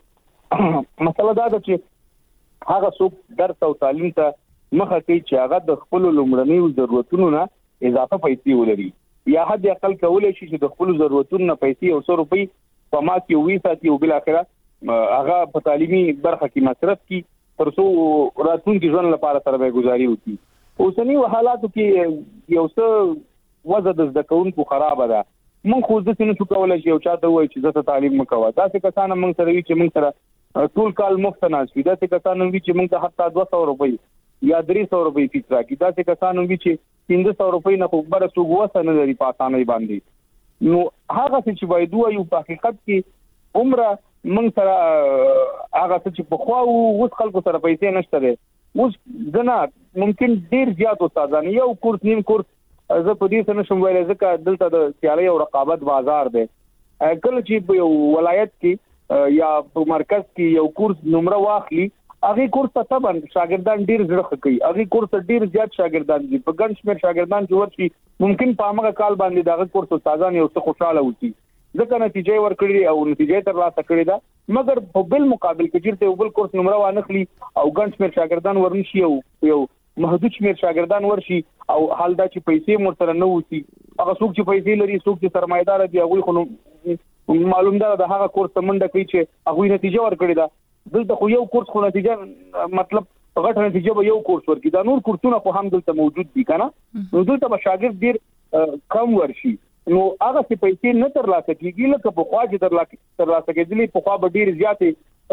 مسله دا ده چې هغه څوک درس او تعلیم ته مخه کوي چې هغه د خپل لومړني ضرورتونو نه اضافه پیسې ولري یا حد اقل کولای شي چې د خپل ضرورتونو نه پیسې او 100 روپۍ په ماس کې وي ساتي او بل اخره هغه په تعلیمي برخه کې مصرف کی ترڅو راتلونکي ژوند لپاره سره به گزاري وکړي اوسنی حالاتو کې یو څه وضع د ذکرونکو خراب ده مونږ خو ځکه نه کولای شو چې چاته وایي چې زه تعلیم مکوه تاسو کسان مونږ سره وی چې مونږ سره ټول کال مفت نه شي دا څه کسان وی چې مونږ ته حتی 200 روپۍ یا 300 روپۍ فیس راکې دا څه کسان وی چې 300 روپۍ نه خو بره څو وسه نه لري په اسانۍ باندې نو هغه چې وایي دوی په حقیقت کې عمره مونږ سره هغه چې په خوا اوس خلکو سره پیسې نشته اوس ځنه ممکن ډیر زیات استادان یو کورس نیم کورس زه په دې سره شم ویل ځکه دلته د سیالي او رقابت بازار دی کله چې په ولایت کې یا په مرکز کې یو کورس نمبر واخلي هغه کورس ته تبن شاګردان ډیر زړه کوي هغه کورس ډیر زیات شاګردان دي په ګڼ شمېر شاګردان چې ورشي ممکن په هغه کال باندې دغه کورس استادان یو څه خوشاله وي ځکه نتیجې ورکړي او نتیجې تر لاسه کړي دا مګر په بل مقابل کې چې یو بل کورس نمبر وانخلي او ګڼ شمېر شاګردان ورنشي یو محدود شمېر شاګردان ورشي او حال دا چې پیسې مر سره نه وسی هغه څوک چې پیسې لري څوک چې سرمایدار دي هغه خو معلوم ده د هغه کورس منډه کوي چې هغه نتیجه ورکړي دا دلته خو یو کورس خو نتیجه مطلب غټ نتیجه به یو کورس ورکړي دا نور کورسونه خو هم دلته موجود دي کنه نو دلته به شاګرد ډیر کم ورشي نو هغه چې پیسې نه ترلاسه کیږي لکه په خوا چې ترلاسه کېدلې په خوا به ډیر زیاتې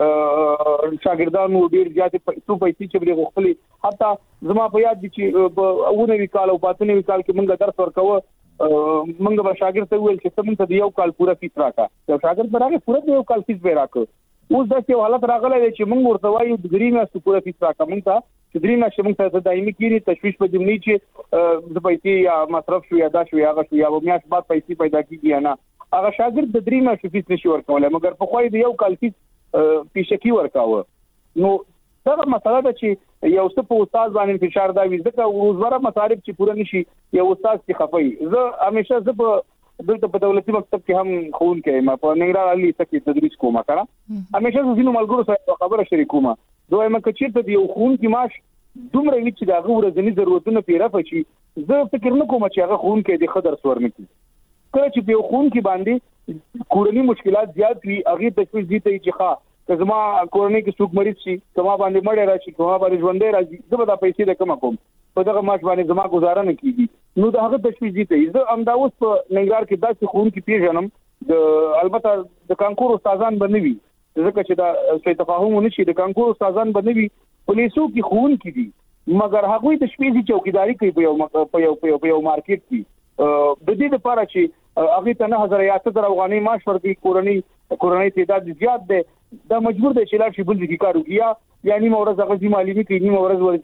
شاګردانو ډیر زیاتې پیسې چې به غوښتلې حتی زما په یاد دي چې په 19 کال او 95 کال کې موږ درس ورکوه موږ به شاګرد ته ویل چې څنګه ته یو کال پوره فیس راکا یو شاګرد برابر پوره یو کال فیس به راکو اوس دا چې حالت راغله چې موږ ورته وایو د ګرینه پوره فیس راکا موږ ته چې درینه چې موږ ته دایمي کیږي تشویش په دې چې د پیسې یا مصرف شو یا دا شو یا هغه شو یا میاش بعد پیسې پیدا کیږي نه هغه شاګرد د درینه فیس نشي ورکولای مګر په خوای دی یو کال فیس پیشکی ورکاوه نو دا مسله ده چې یو څه په استاد باندې فشار دا وي ځکه روزمره مصارف چې پوره نشي یو استاد کې خفای زه همیشه په دلته په دولتي مکتب کې هم خون کې ما په ننګرهار علي تکي تدریس کوم کنه همیشه زینو ملګرو سره خبره شریکوم دوی مکه چې ته یو خون کې ماش دومره وی چې دا ورځنی ضرورتونه پیرا پچی زه فکر نه کوم چې هغه خون کې د خدر سورنه کی کله چې په خون کې باندې کورنی مشکلات زیات وي هغه تشویش دي ته چې ښه کزما کورنی کې څوک مریض شي کما باندې مړ راشي کما باندې ژوندې راځي زه به دا پیسې د کم کوم په دغه ماش باندې زما گزاره نه کیږي نو دا هغه تشویش دي ته زه امداوس په ننګرهار کې داسې خون کې پیژنم د البته د کانکور استادان بنوي ځکه چې دا څه تفاهم ونشي د کانکور استادان بنوي پولیسو کې خون کې دي مګر هغه د شپې چوکیداری کوي په یو مارکیټ کې د دې لپاره چې هغه ته 9000 افغانۍ معاش ورکړي کورنۍ تعداد زیات ده دا مجبور دی چې لا شي بل ځای کارو کیا یعنی مورز هغه ځي مالی کې نیمه ورځ ورځي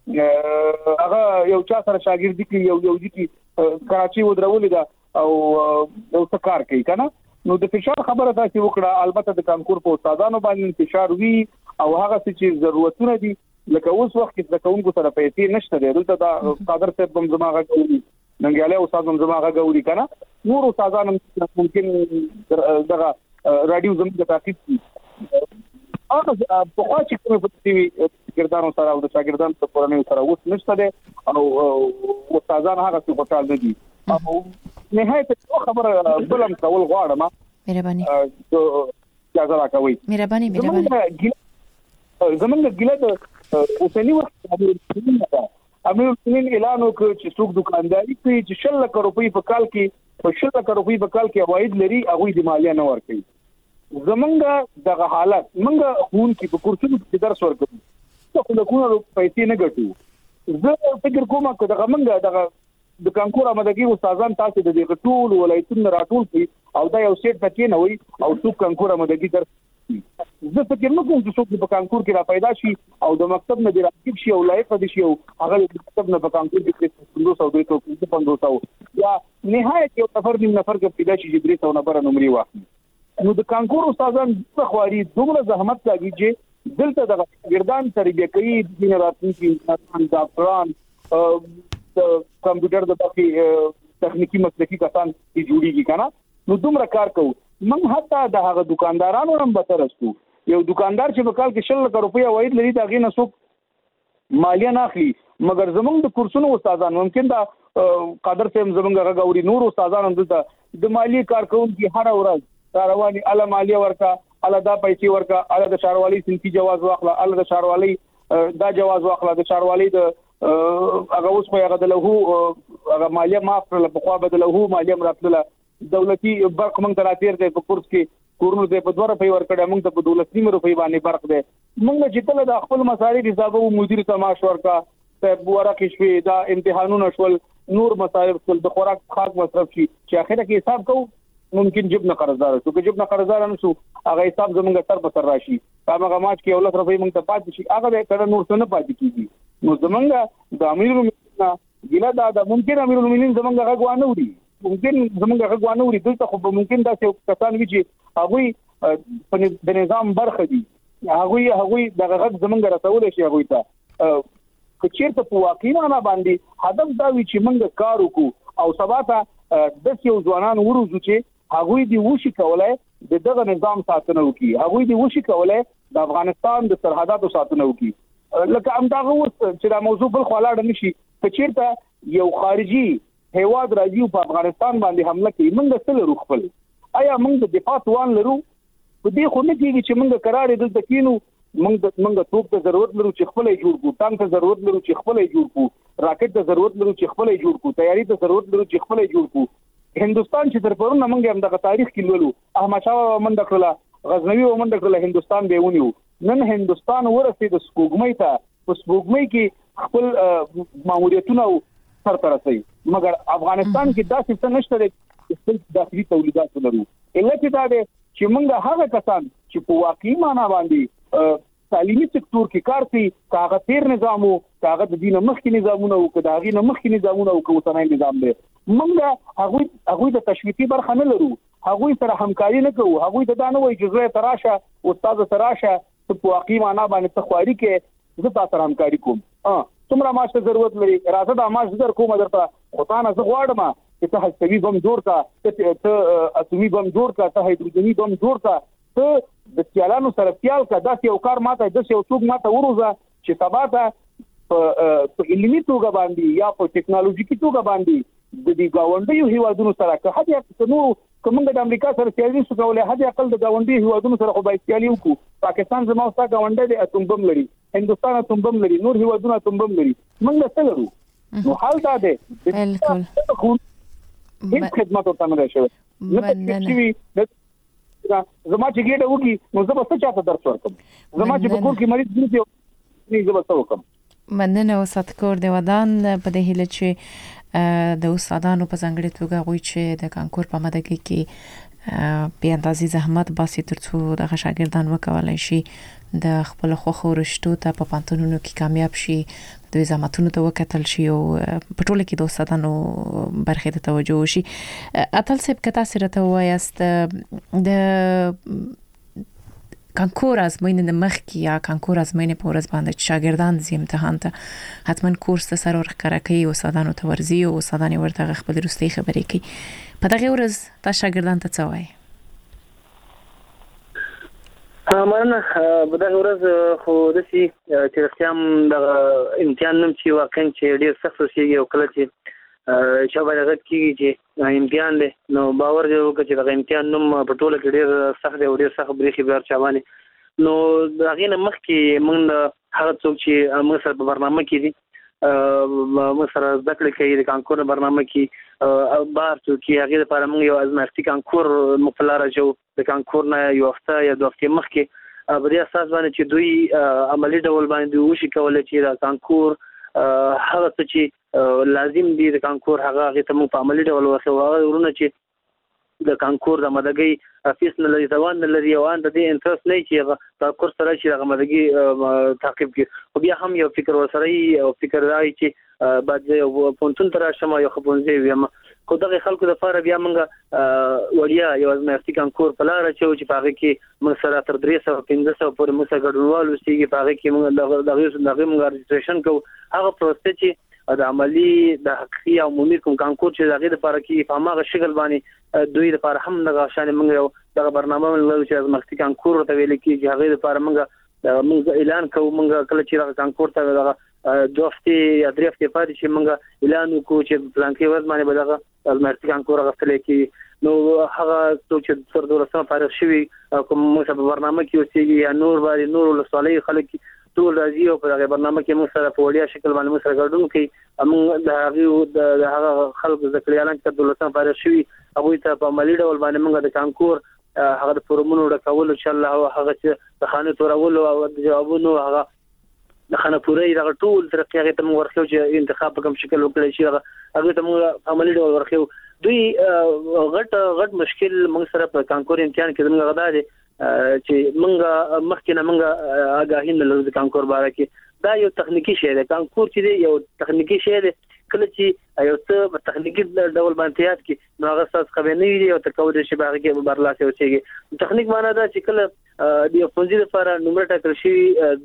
هغه یو چا سره شاګردي کې یو دي کراچي ودرولې دا او یو څه کار کوي کنه نو د فشار خبره دا چې وکړه البته د کانکور په استادانو باندې فشار وی او هغه چې ضرورتونه دي لکه اوس وخت کې د کوونکو سره پیسې نشته دی دلته دا قادر صاحب هم زماغه کوي ننګاله استاد هم زماغه کوي کنه نور استادان ممکن دغه رادیو زموږ د تاکید هغه په خوا چې کومه پټي ګردانو سره او د شاګردانو په پرانه سره اوس نشته دی او استادان هغه څه پټال دي او نهایت خبره بلم کول غواړم مهرباني اجازه راکوي مهرباني زمونږ ګیله د اوسنی وخت امیر المؤمنین اعلان وکړ چې څوک دکانداري کوي چې 1 لک روپۍ په کال کې عواید لري هغه د مالیه نه ورکړي زمونږ دغه حالت منګه خون کې په کورسونو کې درس ورکړي څه له کومه پیسې نه ګټو زه فکر کوم چې دغه منګه دغه د کانکور آمدګي استادان تاسو د دې ټول ولایتونو راټول کړي او دا یو سیټ پکې نه وي او څوک کانکور آمدګي در زه فکر نه کوم چې څوک په کانکور کې را پیدا شي او د مکتب نه راکب شي او لایق دي شي او هغه د مکتب نه په کانکور کې 500 یا نهایت یو نفر کې پیدا شي چې 300 نفر نمرې واخلي نو د کانکور استادان په خواري دومره زحمت کوي چې دلته د ګردان تربیه کوي د راتلونکي انسان ډاکټران کمپیوټر د باقي تخنیکی مسلکی کسان چې جوړیږي کنه نو دومره کار کوو من حتی د هغه دکاندارانو هم به ترسو یو دکاندار چې په کال کې 1 لک روپۍ عواید لري دا غي نه څوک مالیه نه اخلي مګر زمونږ د کورسونو استادان ممکن دا قادر سیم زمونږ غاوري نور استادان هم د مالی کارکونکو هر ورځ رواني اله مالیه ورکا اله دا پیسې ورکا اله د شاروالي سنتي جواز واخلا اله د شاروالي دا جواز واخلا د شاروالي د هغه اوس په هغه د له هغه مالیه معاف کړل په خوا بدله مالیه مراتله دولتي برق موږ تراتیر دی په کورس کې کورونو ته په 2 روپۍ ورکړه موږ ته په 12 روپۍ باندې برق دی موږ چې تل د خپل مصارف حسابو مدیر تماش ورکا ته بوره کې شوي دا امتحانونه شول نور مصارف ټول د خوراک خاص مصرف شي چې اخره کې حساب کوو ممکن جب نه قرضدار شو که جب نه قرضدار نه شو هغه حساب زمونږ تر په سر راشي هغه ماچ کې 1 روپۍ موږ ته پاتې شي هغه به کړه نور څه نه پاتې کیږي نو زمونږ د امیر المؤمنین ګیله دا ممکن امیر المؤمنین زمونږ غوانه وړي ممکن زمونږ غوانه وړي دلته خو ممکن دا چې کسان وي چې هغه د نظام برخه دي هغه دغه غږ زمونږ رسول شي هغه ته کچیرته په واقعي معنا باندې هدف دا وي چې موږ کار وکړو او سبا ته د یو ځوانان ورزو چې هغه دی وشي کولای دغه نظام ساتنه وکي هغه دی وشي کولای د افغانستان د سرحداتو ساتنه وکي لکه همداغه چې دا موضوع بل خلاړ نشي کچیرته یو خارجي هیواد راځي په افغانستان باندې حمله کوي موږ سره روخپل آیا موږ د دفاع توان لرو په دې خو نه کېږي چې موږ قرار دلته کینو موږ توپ ته ضرورت لرو چې خپل جوړ کو ټانک ته ضرورت لرو چې خپل جوړ کو راکټ ته ضرورت لرو چې خپل جوړ کو تیاری ته ضرورت لرو چې خپل جوړ کو هندستان چې تر پرونه موږ هم د تاریخ کې لولو احمد شاه ومنډ کړل غزنوي ومنډ کړل هندستان به ونیو نن هندستان ورسېد د سپوږمۍ ته په سپوږمۍ کې خپل ماموریتونه سر ته رسي مګر افغانستان کې دا څه نشته چې داخلي تولیدات لرو علت دا دی چې موږ هغه کسان چې په واقعي معنا باندې تعلیمي سکتور کې کار کوي کاغه تیر نظام او کاغه د دینه مخکې نظامونه او کداغي نه مخکې نظامونه او کوڅنۍ نظام دی موږ هغه د تشویقي برخه نه لرو هغه سره همکاري نه کوو هغه د دانه وای جزوه تراشه استاد تراشه په واقعي معنا باندې تخواري کې زه تاسو سره همکاري کوم څومره ماشه ضرورت لري راځه د ماشه در کوم درته خدانه زه غواړم چې ته هڅوي بم جوړ کا ته اتمی بم جوړ کا ته هایدروجني بم جوړ کا ته د سیالانو سره پیال کا داسې یو کار ماته د یو څوک ماته وروزه چې سبا ته په علمي توګه باندې یا په ټیکنالوژیکي توګه باندې د دې گاونډیو هیوادونو سره که هدا نو کومه د امریکا سره سیالي وکولای هدا عقل د گاونډي هیوادونو سره خو باید سیالي وکړو پاکستان زموږ سره گاونډي د اتم بم لري هندستان اتم بم لري نور هیوادونه اتم بم لري موږ څه لرو نو حال دا دی بالکل هیڅ خدمت ورته نه شوی زما چې ګډه وږي نو زه به څه چاته درس ورکم زما چې په کور کې مریض دي زه به څه وکم مننه وسات کور د ودان په دې هله چې د استادانو په ځانګړي توګه غوي چې د کانکور په ماده کې په اندازې زحمت باسي ترڅو د شاګردان وکولای شي د خپل خوخو رشتو ته په پانتونونو کې کامیاب شي د زحمتونو ته وکتل شي او په ټوله کې د استادانو برخه ته توجه وشي. اتل سب کتا سره ته وایست د کانکور ازموینې د مخ کې یا کانکور ازموینې په ورځ باندې شاګردان زی امتحان ته حتما کورس ته سره ورخره کوي او استادانو ته ورزي او استادان ورته خپل روستي خبرې کوي. په دغه ورځ تا شاګردان ته څه وایي؟ مننه. په دغه ورځ خو د سي چې رښتیا د امتحان نوم چې واقعا چې ډیر سخت شي او کله چې شابه راغت کیږي چې امتحان دی نو باور دی وکړي چې د امتحان نوم په ټوله کې ډیر سخت دی او ډیر سخت بریخي بار چاواني. نو دغه نه مخکې موږ هغه څوک چې موږ سره په برنامه کې دي موږ سره ذکر کوي د کانکور برنامه کې بار چې هغه لپاره موږ یو ازمایښتي کانکور مقرره جو د کانکور نه یو هفته یا دوه هفتې مخکې په دې اساس باندې چې دوی عملی ډول باندې وشي کولای چې د کانکور هغه څه چې لازم دي د کانکور هغه ته موږ په عملی ډول ورونه چې د کانکور د مدګي فیس نه لري ځوان نه لري او ان د دې انټرست نه چې کانکور سره چې د مدګي تعقیب کوي خو بیا هم یو فکر ورسره او فکر راځي چې بعد یو پونتون تر شمه یو خپونځي ویم خو دغه خلکو د فار بیا موږ وړیا یو ازمایښتي کانکور په لار چې په هغه کې موږ سره تر 300-500 پورې موږ سره ګډونوال وسیږي په هغه کې موږ دغه موږ رجسټریشن کوو هغه پروسه چې د عملی د حقیقي او عمومي کوم کانکور چې دغه لپاره کې په هغه شکل باندې دوی لپاره هم دغه شان موږ یو دغه برنامه لرو چې ازمایښتي کانکور ته ویل کېږي هغه لپاره موږ اعلان کوو موږ کله چې دغه کانکور ته دغه دوه هفتې یا درې هفتې پاتې چې موږ اعلان وکړو چې پلان کې ورځ باندې به دغه ازمایښتي کانکور غوښتل کېږي نو هغه څوک چې تر 12 فارغ شوي کوم موږ په برنامه کې اوسېږي یا نور باندې نور ولسوالۍ خلک ټول راځي او په هغه برنامه کې موږ سره په وړیا شکل باندې موږ سره ګډون کوي موږ د هغه خلکو ذکر اعلان کړ 12 فارغ شوي هغه ته په عملی ډول باندې موږ د کانکور هغه د فورمونو ډکول ان شاء الله هغه چې د خانه تورول او د جوابونو هغه د خانه پورې دغه ټول ترقی هغه ته موږ ورخو چې انتخاب په کوم شکل وکړي شي هغه ته موږ عملی ډول ورخو دوی غټ مشکل موږ سره په کانکور امتحان کې موږ غدا دي چې موږ مخکې موږ آگاهی نه لرو د کانکور باره کې دا یو تخنیکی شی دی کانکور چې دی یو تخنیکی شی دی کله چې یو څه په تخنیکی ډول باندې یاد کی نو هغه تاسو خبرې نه وي او تکول شي باغ کې برلاسه اوسېږي تخنیک معنا دا چې کله د فونزي لپاره نمبر ټاکل شي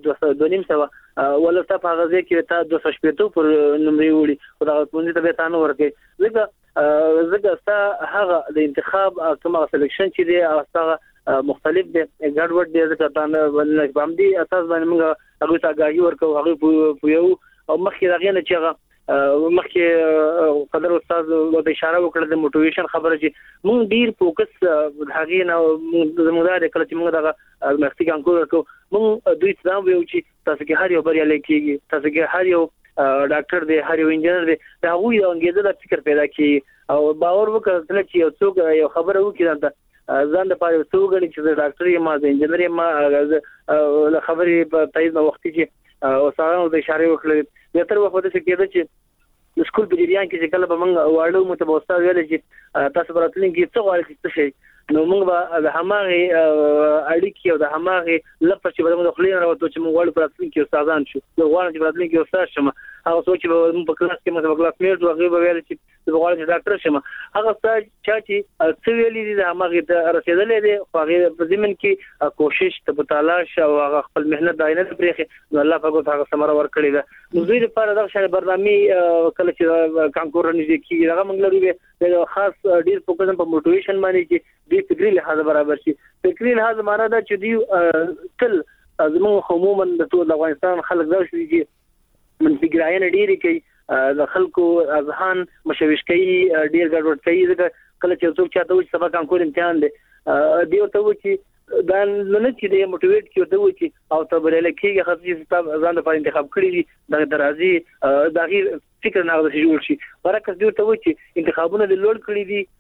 2.5 ولته په هغه کې تا 250 پر نمبر وړي او دا فونزي ته به تاسو ورکړي زګه ستا هغه د انتخاب کومه سلیکشن چې دی هغه مختلف دي ګډوډ دي ځکه تاسو باندې اساس باندې موږ هغه ته آگاهی ورکو هغه په یو او مخکې راغی نه چې هغه مخکې قدر استاد د اشاره وکړه د موټیویشن خبره چې موږ ډیر فوکس هغه نه زموږ د کله چې موږ دغه ازمایښتي کانکور ورکو موږ دوی ته ویو چې تاسو کې هر یو بریالي کیږي تاسو کې هر یو ډاکټر دی هر یو انجنیر دی دا هغه یو انګیزه د فکر پیدا کی او باور وکړل چې یو څوک یو خبره وکړي دا ځان د پاره څو غړي چې ډاکټر یې ما د انجنیر یې ما خبرې په تایید وخت کې او سارانو د اشاره وکړل تر وخت څخه کېده چې سکول په جریان کې کله به موږ واړو متوسط ویل چې تاسو براتلین کې څه غواړئ څه شي نو موږ به د هماغه اړیکې او د هماغه لپاره چې به موږ خلینو راوته چې موږ واړو براتلین کې استادان شو نو غواړم چې براتلین کې استاد شم هغه څوک چې په کلاس کې موږ کلاس میټ او هغه به ویل چې زه غواړم چې ډاکټر شم هغه استاد چې څه ویلي دي هماغه ته رسیدلې دي خو هغه په زمين کې کوشش ته تلاش او هغه خپل مهنت داینه پرېخي نو الله پاک هغه ثمره ورکړي ده نو دوی لپاره دغه شای برنامه کله چې کانکور نږدې کیږي هغه موږ لري د خاص ډیر فوکس په موټیویشن باندې چې د فکری لحاظ برابر شي فکری لحاظ معنا دا چې دی تل زموږ عموما د ټول افغانستان خلک دا شوي چې من فکرایانه ډیری کوي د خلکو اذهان مشوش کوي ډیر ګډوډ کوي ځکه کله چې څوک چاته وي سبا کانکور امتحان دی ته و چې دا نه چې د موټیویټ کیو ته و چې او ته بلل کېږي خاصه ځان په انتخاب کړی دي د درازي د غیر فکر نه غوښتل شي ورکه دوی ته و چې انتخابونه د لوړ کړی دي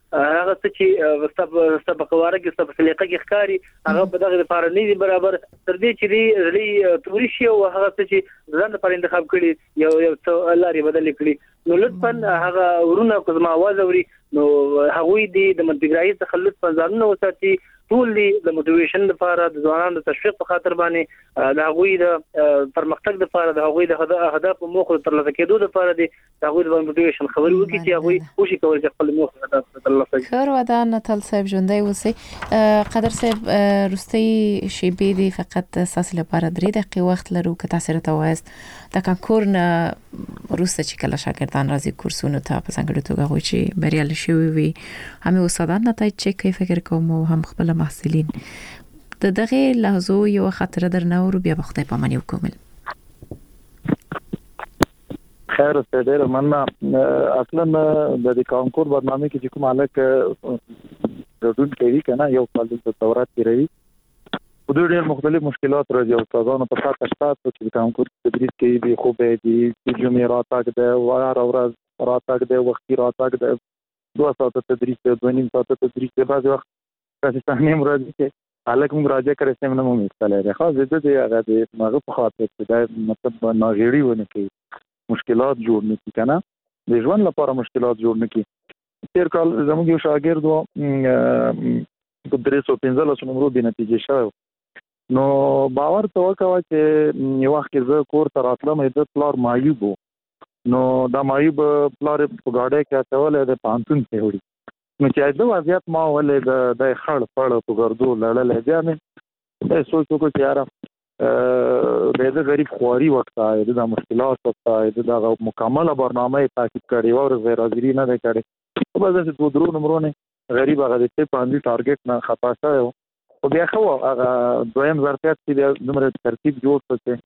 هغه چې سبقواره کې سلیقه کې ښکاری هغه په دغه لپاره نه دي برابر تر دې چې لري توري شي او هغه چې ځان لپاره انتخاب کړي یو څه لاري بدل کړي نو لطفا هغه ورونه کوم आवाज اوري نو هغه دې د منطقي تخلص په ځانونه وساتي ټول دې د موټیویشن لپاره د ځوانانو د تشویق په خاطر باندې د هغوی د پرمختګ لپاره د هغوی د اهداف او موخو ترلاسه کېدو لپاره د هغوی د موټیویشن خبرې وکړي چې هغوی وشي کولای چې خپل موخو اهداف ترلاسه کړي. خیر ودان نتل صاحب ژوندۍ اوسئ. قدر صاحب وروستۍ شیبې دي فقط ستاسو لپاره 3 دقیقې وخت لرو که تاسو راته وایاست د کانکور نه وروسته چې کله شاګردان راځي کورسونو ته په څنګه توګه هغوی چې بریالي شوي وي همې استادان نتایج چک کوي فکر کوم او هم خپل محصلین د دغه لحظو یو خاطره درنه ورو بیا په خدای پاماني وکومل. خیر ستاسو مننه. اصلا د دې کانکور برنامه کې چې کوم الک ګډون کوي کنه یو کال د دورات تیروي په ډېر مختلف مشکلات راځي او استادانو په خاطر تاسو چې کانکور تدریس کوي به خو به دي چې جمعرات تک د وار اورز راتک د وختي راتک د 2 ساعت تدریس د 2 ساعت تدریس د بعض وخت تاسو ته هم راځي چې الک موږ راځي کړی سم نه مو مستله خاص د دې هغه د مغه په خاطر چې دا مطلب ناغېړي ونه کوي مشکلات جوړ نه کی کنه د ژوند لپاره مشکلات جوړ نه کی. تیر کال زموږ یو شاګرد و په 315 نمبر د نتیجې شو نو باور ته وکړه چې یو وخت زه کور ته راتلم د پلار مایوب نو دا مایوب پلار په گاډي کې اچول د پانتون ته وړي نو چې دا وضعیت ما ولې د خړ پړ په ګردو لړل بیا مې د سوچ وکړ چې یاره د غریب خواري وخت د مشکلات وخت د مکمله برنامه تعقیب کړي او غیر حاضری نه کړي په بازار کې 2 نمبرونه غریب هغه د پاندې ټارګټ نه خطا شوی او بیا خو هغه دویم ظرفیت چې نمبر ترتیب جوړ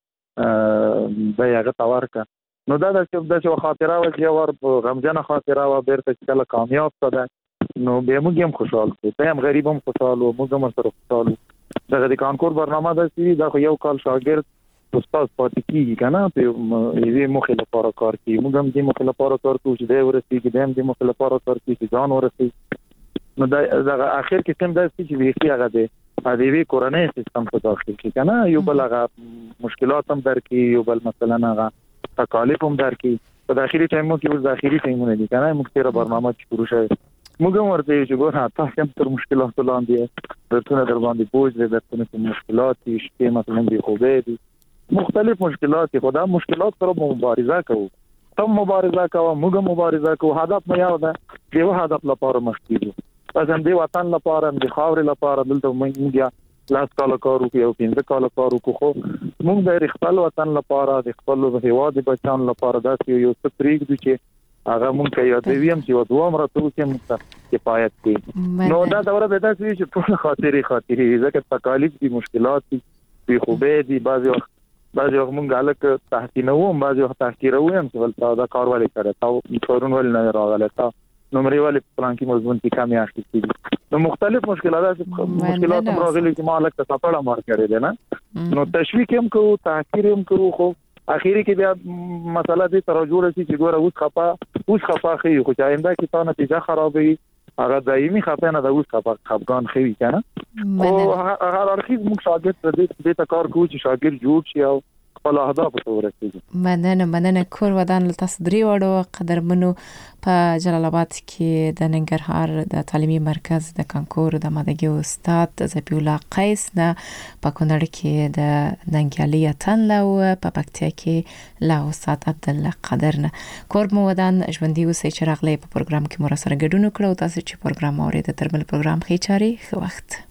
کړي د هغه تاورکا نو دا د خاطره و چې ور غمجن خاطره و بیرته کله کامیاب شوه نو به موږ هم خوشاله شو ته هم غریب هم خوشاله او موږ هم سره خوشاله دغه د کانکور برنامه ده چې دا یو کال شاګرد استاد پاتې کیږي کنه په یوه مخه لپاره کار کوي موږ هم دې مخه لپاره کار کوو چې دا ورسیږي دې مخه لپاره کار کوي چې ځان ورسیږي نو دا اخر کې څنګه د چې ویخي هغه دی د وی کورنۍ سیستم په داخل کې کنه یو بل هغه مشکلات هم درکې یو بل مثلا هغه تکالیف هم درکې په داخلي ټایمو کې اوس داخلي ټایمونه دي کنه موږ تیر برنامه شروع شوه موږ هم ورته چې ګوره تاسو هم تر مشکلات لاندې درته در باندې بوج دي درته مشکلات شته مثلا دی خوبه دي مختلف مشکلات خدا مشکلات سره مبارزه کوو تم مبارزه کوو موږ مبارزه کوو هدف مې یو ده دیو هدف لپاره مخکې پسند دی وطن لپاره د خاور لپاره دلته موږ لاس کال کارو کې او 15 کال کارو خو موږ د خپل وطن لپاره د خپل هیواد بچان لپاره داسې یو څه پریږ دي چې هغه موږ کوي د ویم چې دوه مرته چې موږ کفایت کوي نو دا دوره به تاسو چې ټول خاطري ځکه تکالیف دي مشکلات دي خوبه دي بعضي وخت موږ الک تحقیقو بعضي وخت تحقیقو هم چې دا کاروالي کړه تاسو کورون ول نه راغله تاسو نمبر والی پلان کې مضمون کې کمی اخیستي نو مختلف مشکلات راغلي چې مالک ته سپړه مار کړی دی نه نو تشویق هم کوو تحقیر هم کوو خو اخیری کې بیا مسله دې تر جوړه شي چې ګوره اوس خفا خي خو چې آینده کې تا نتیجه خرابوي هغه دایمي خفه نه د اوس خفقان خوي کنه او هغه ارخیز موږ شاګرد دې ته کار کوو چې شاګرد جوړ شي او خپل اهداف ته ورسیږي. مننه کور ودان تاسو درې وړو قدرمنو په جلال آباد کې د ننګرهار د تعلیمي مرکز د کانکور د مدګي استاد ظفی الله قیس نه په کونړ کې د ننګیالي اتن له په پکتیا کې لا استاد عبد الله قدر نه کور مو ودان ژوندۍ اوسئ چې راغلی په پروګرام کې مو سره ګډون کړو تاسو چې پروګرام اورید تر بل پروګرام خې چاري خو وخت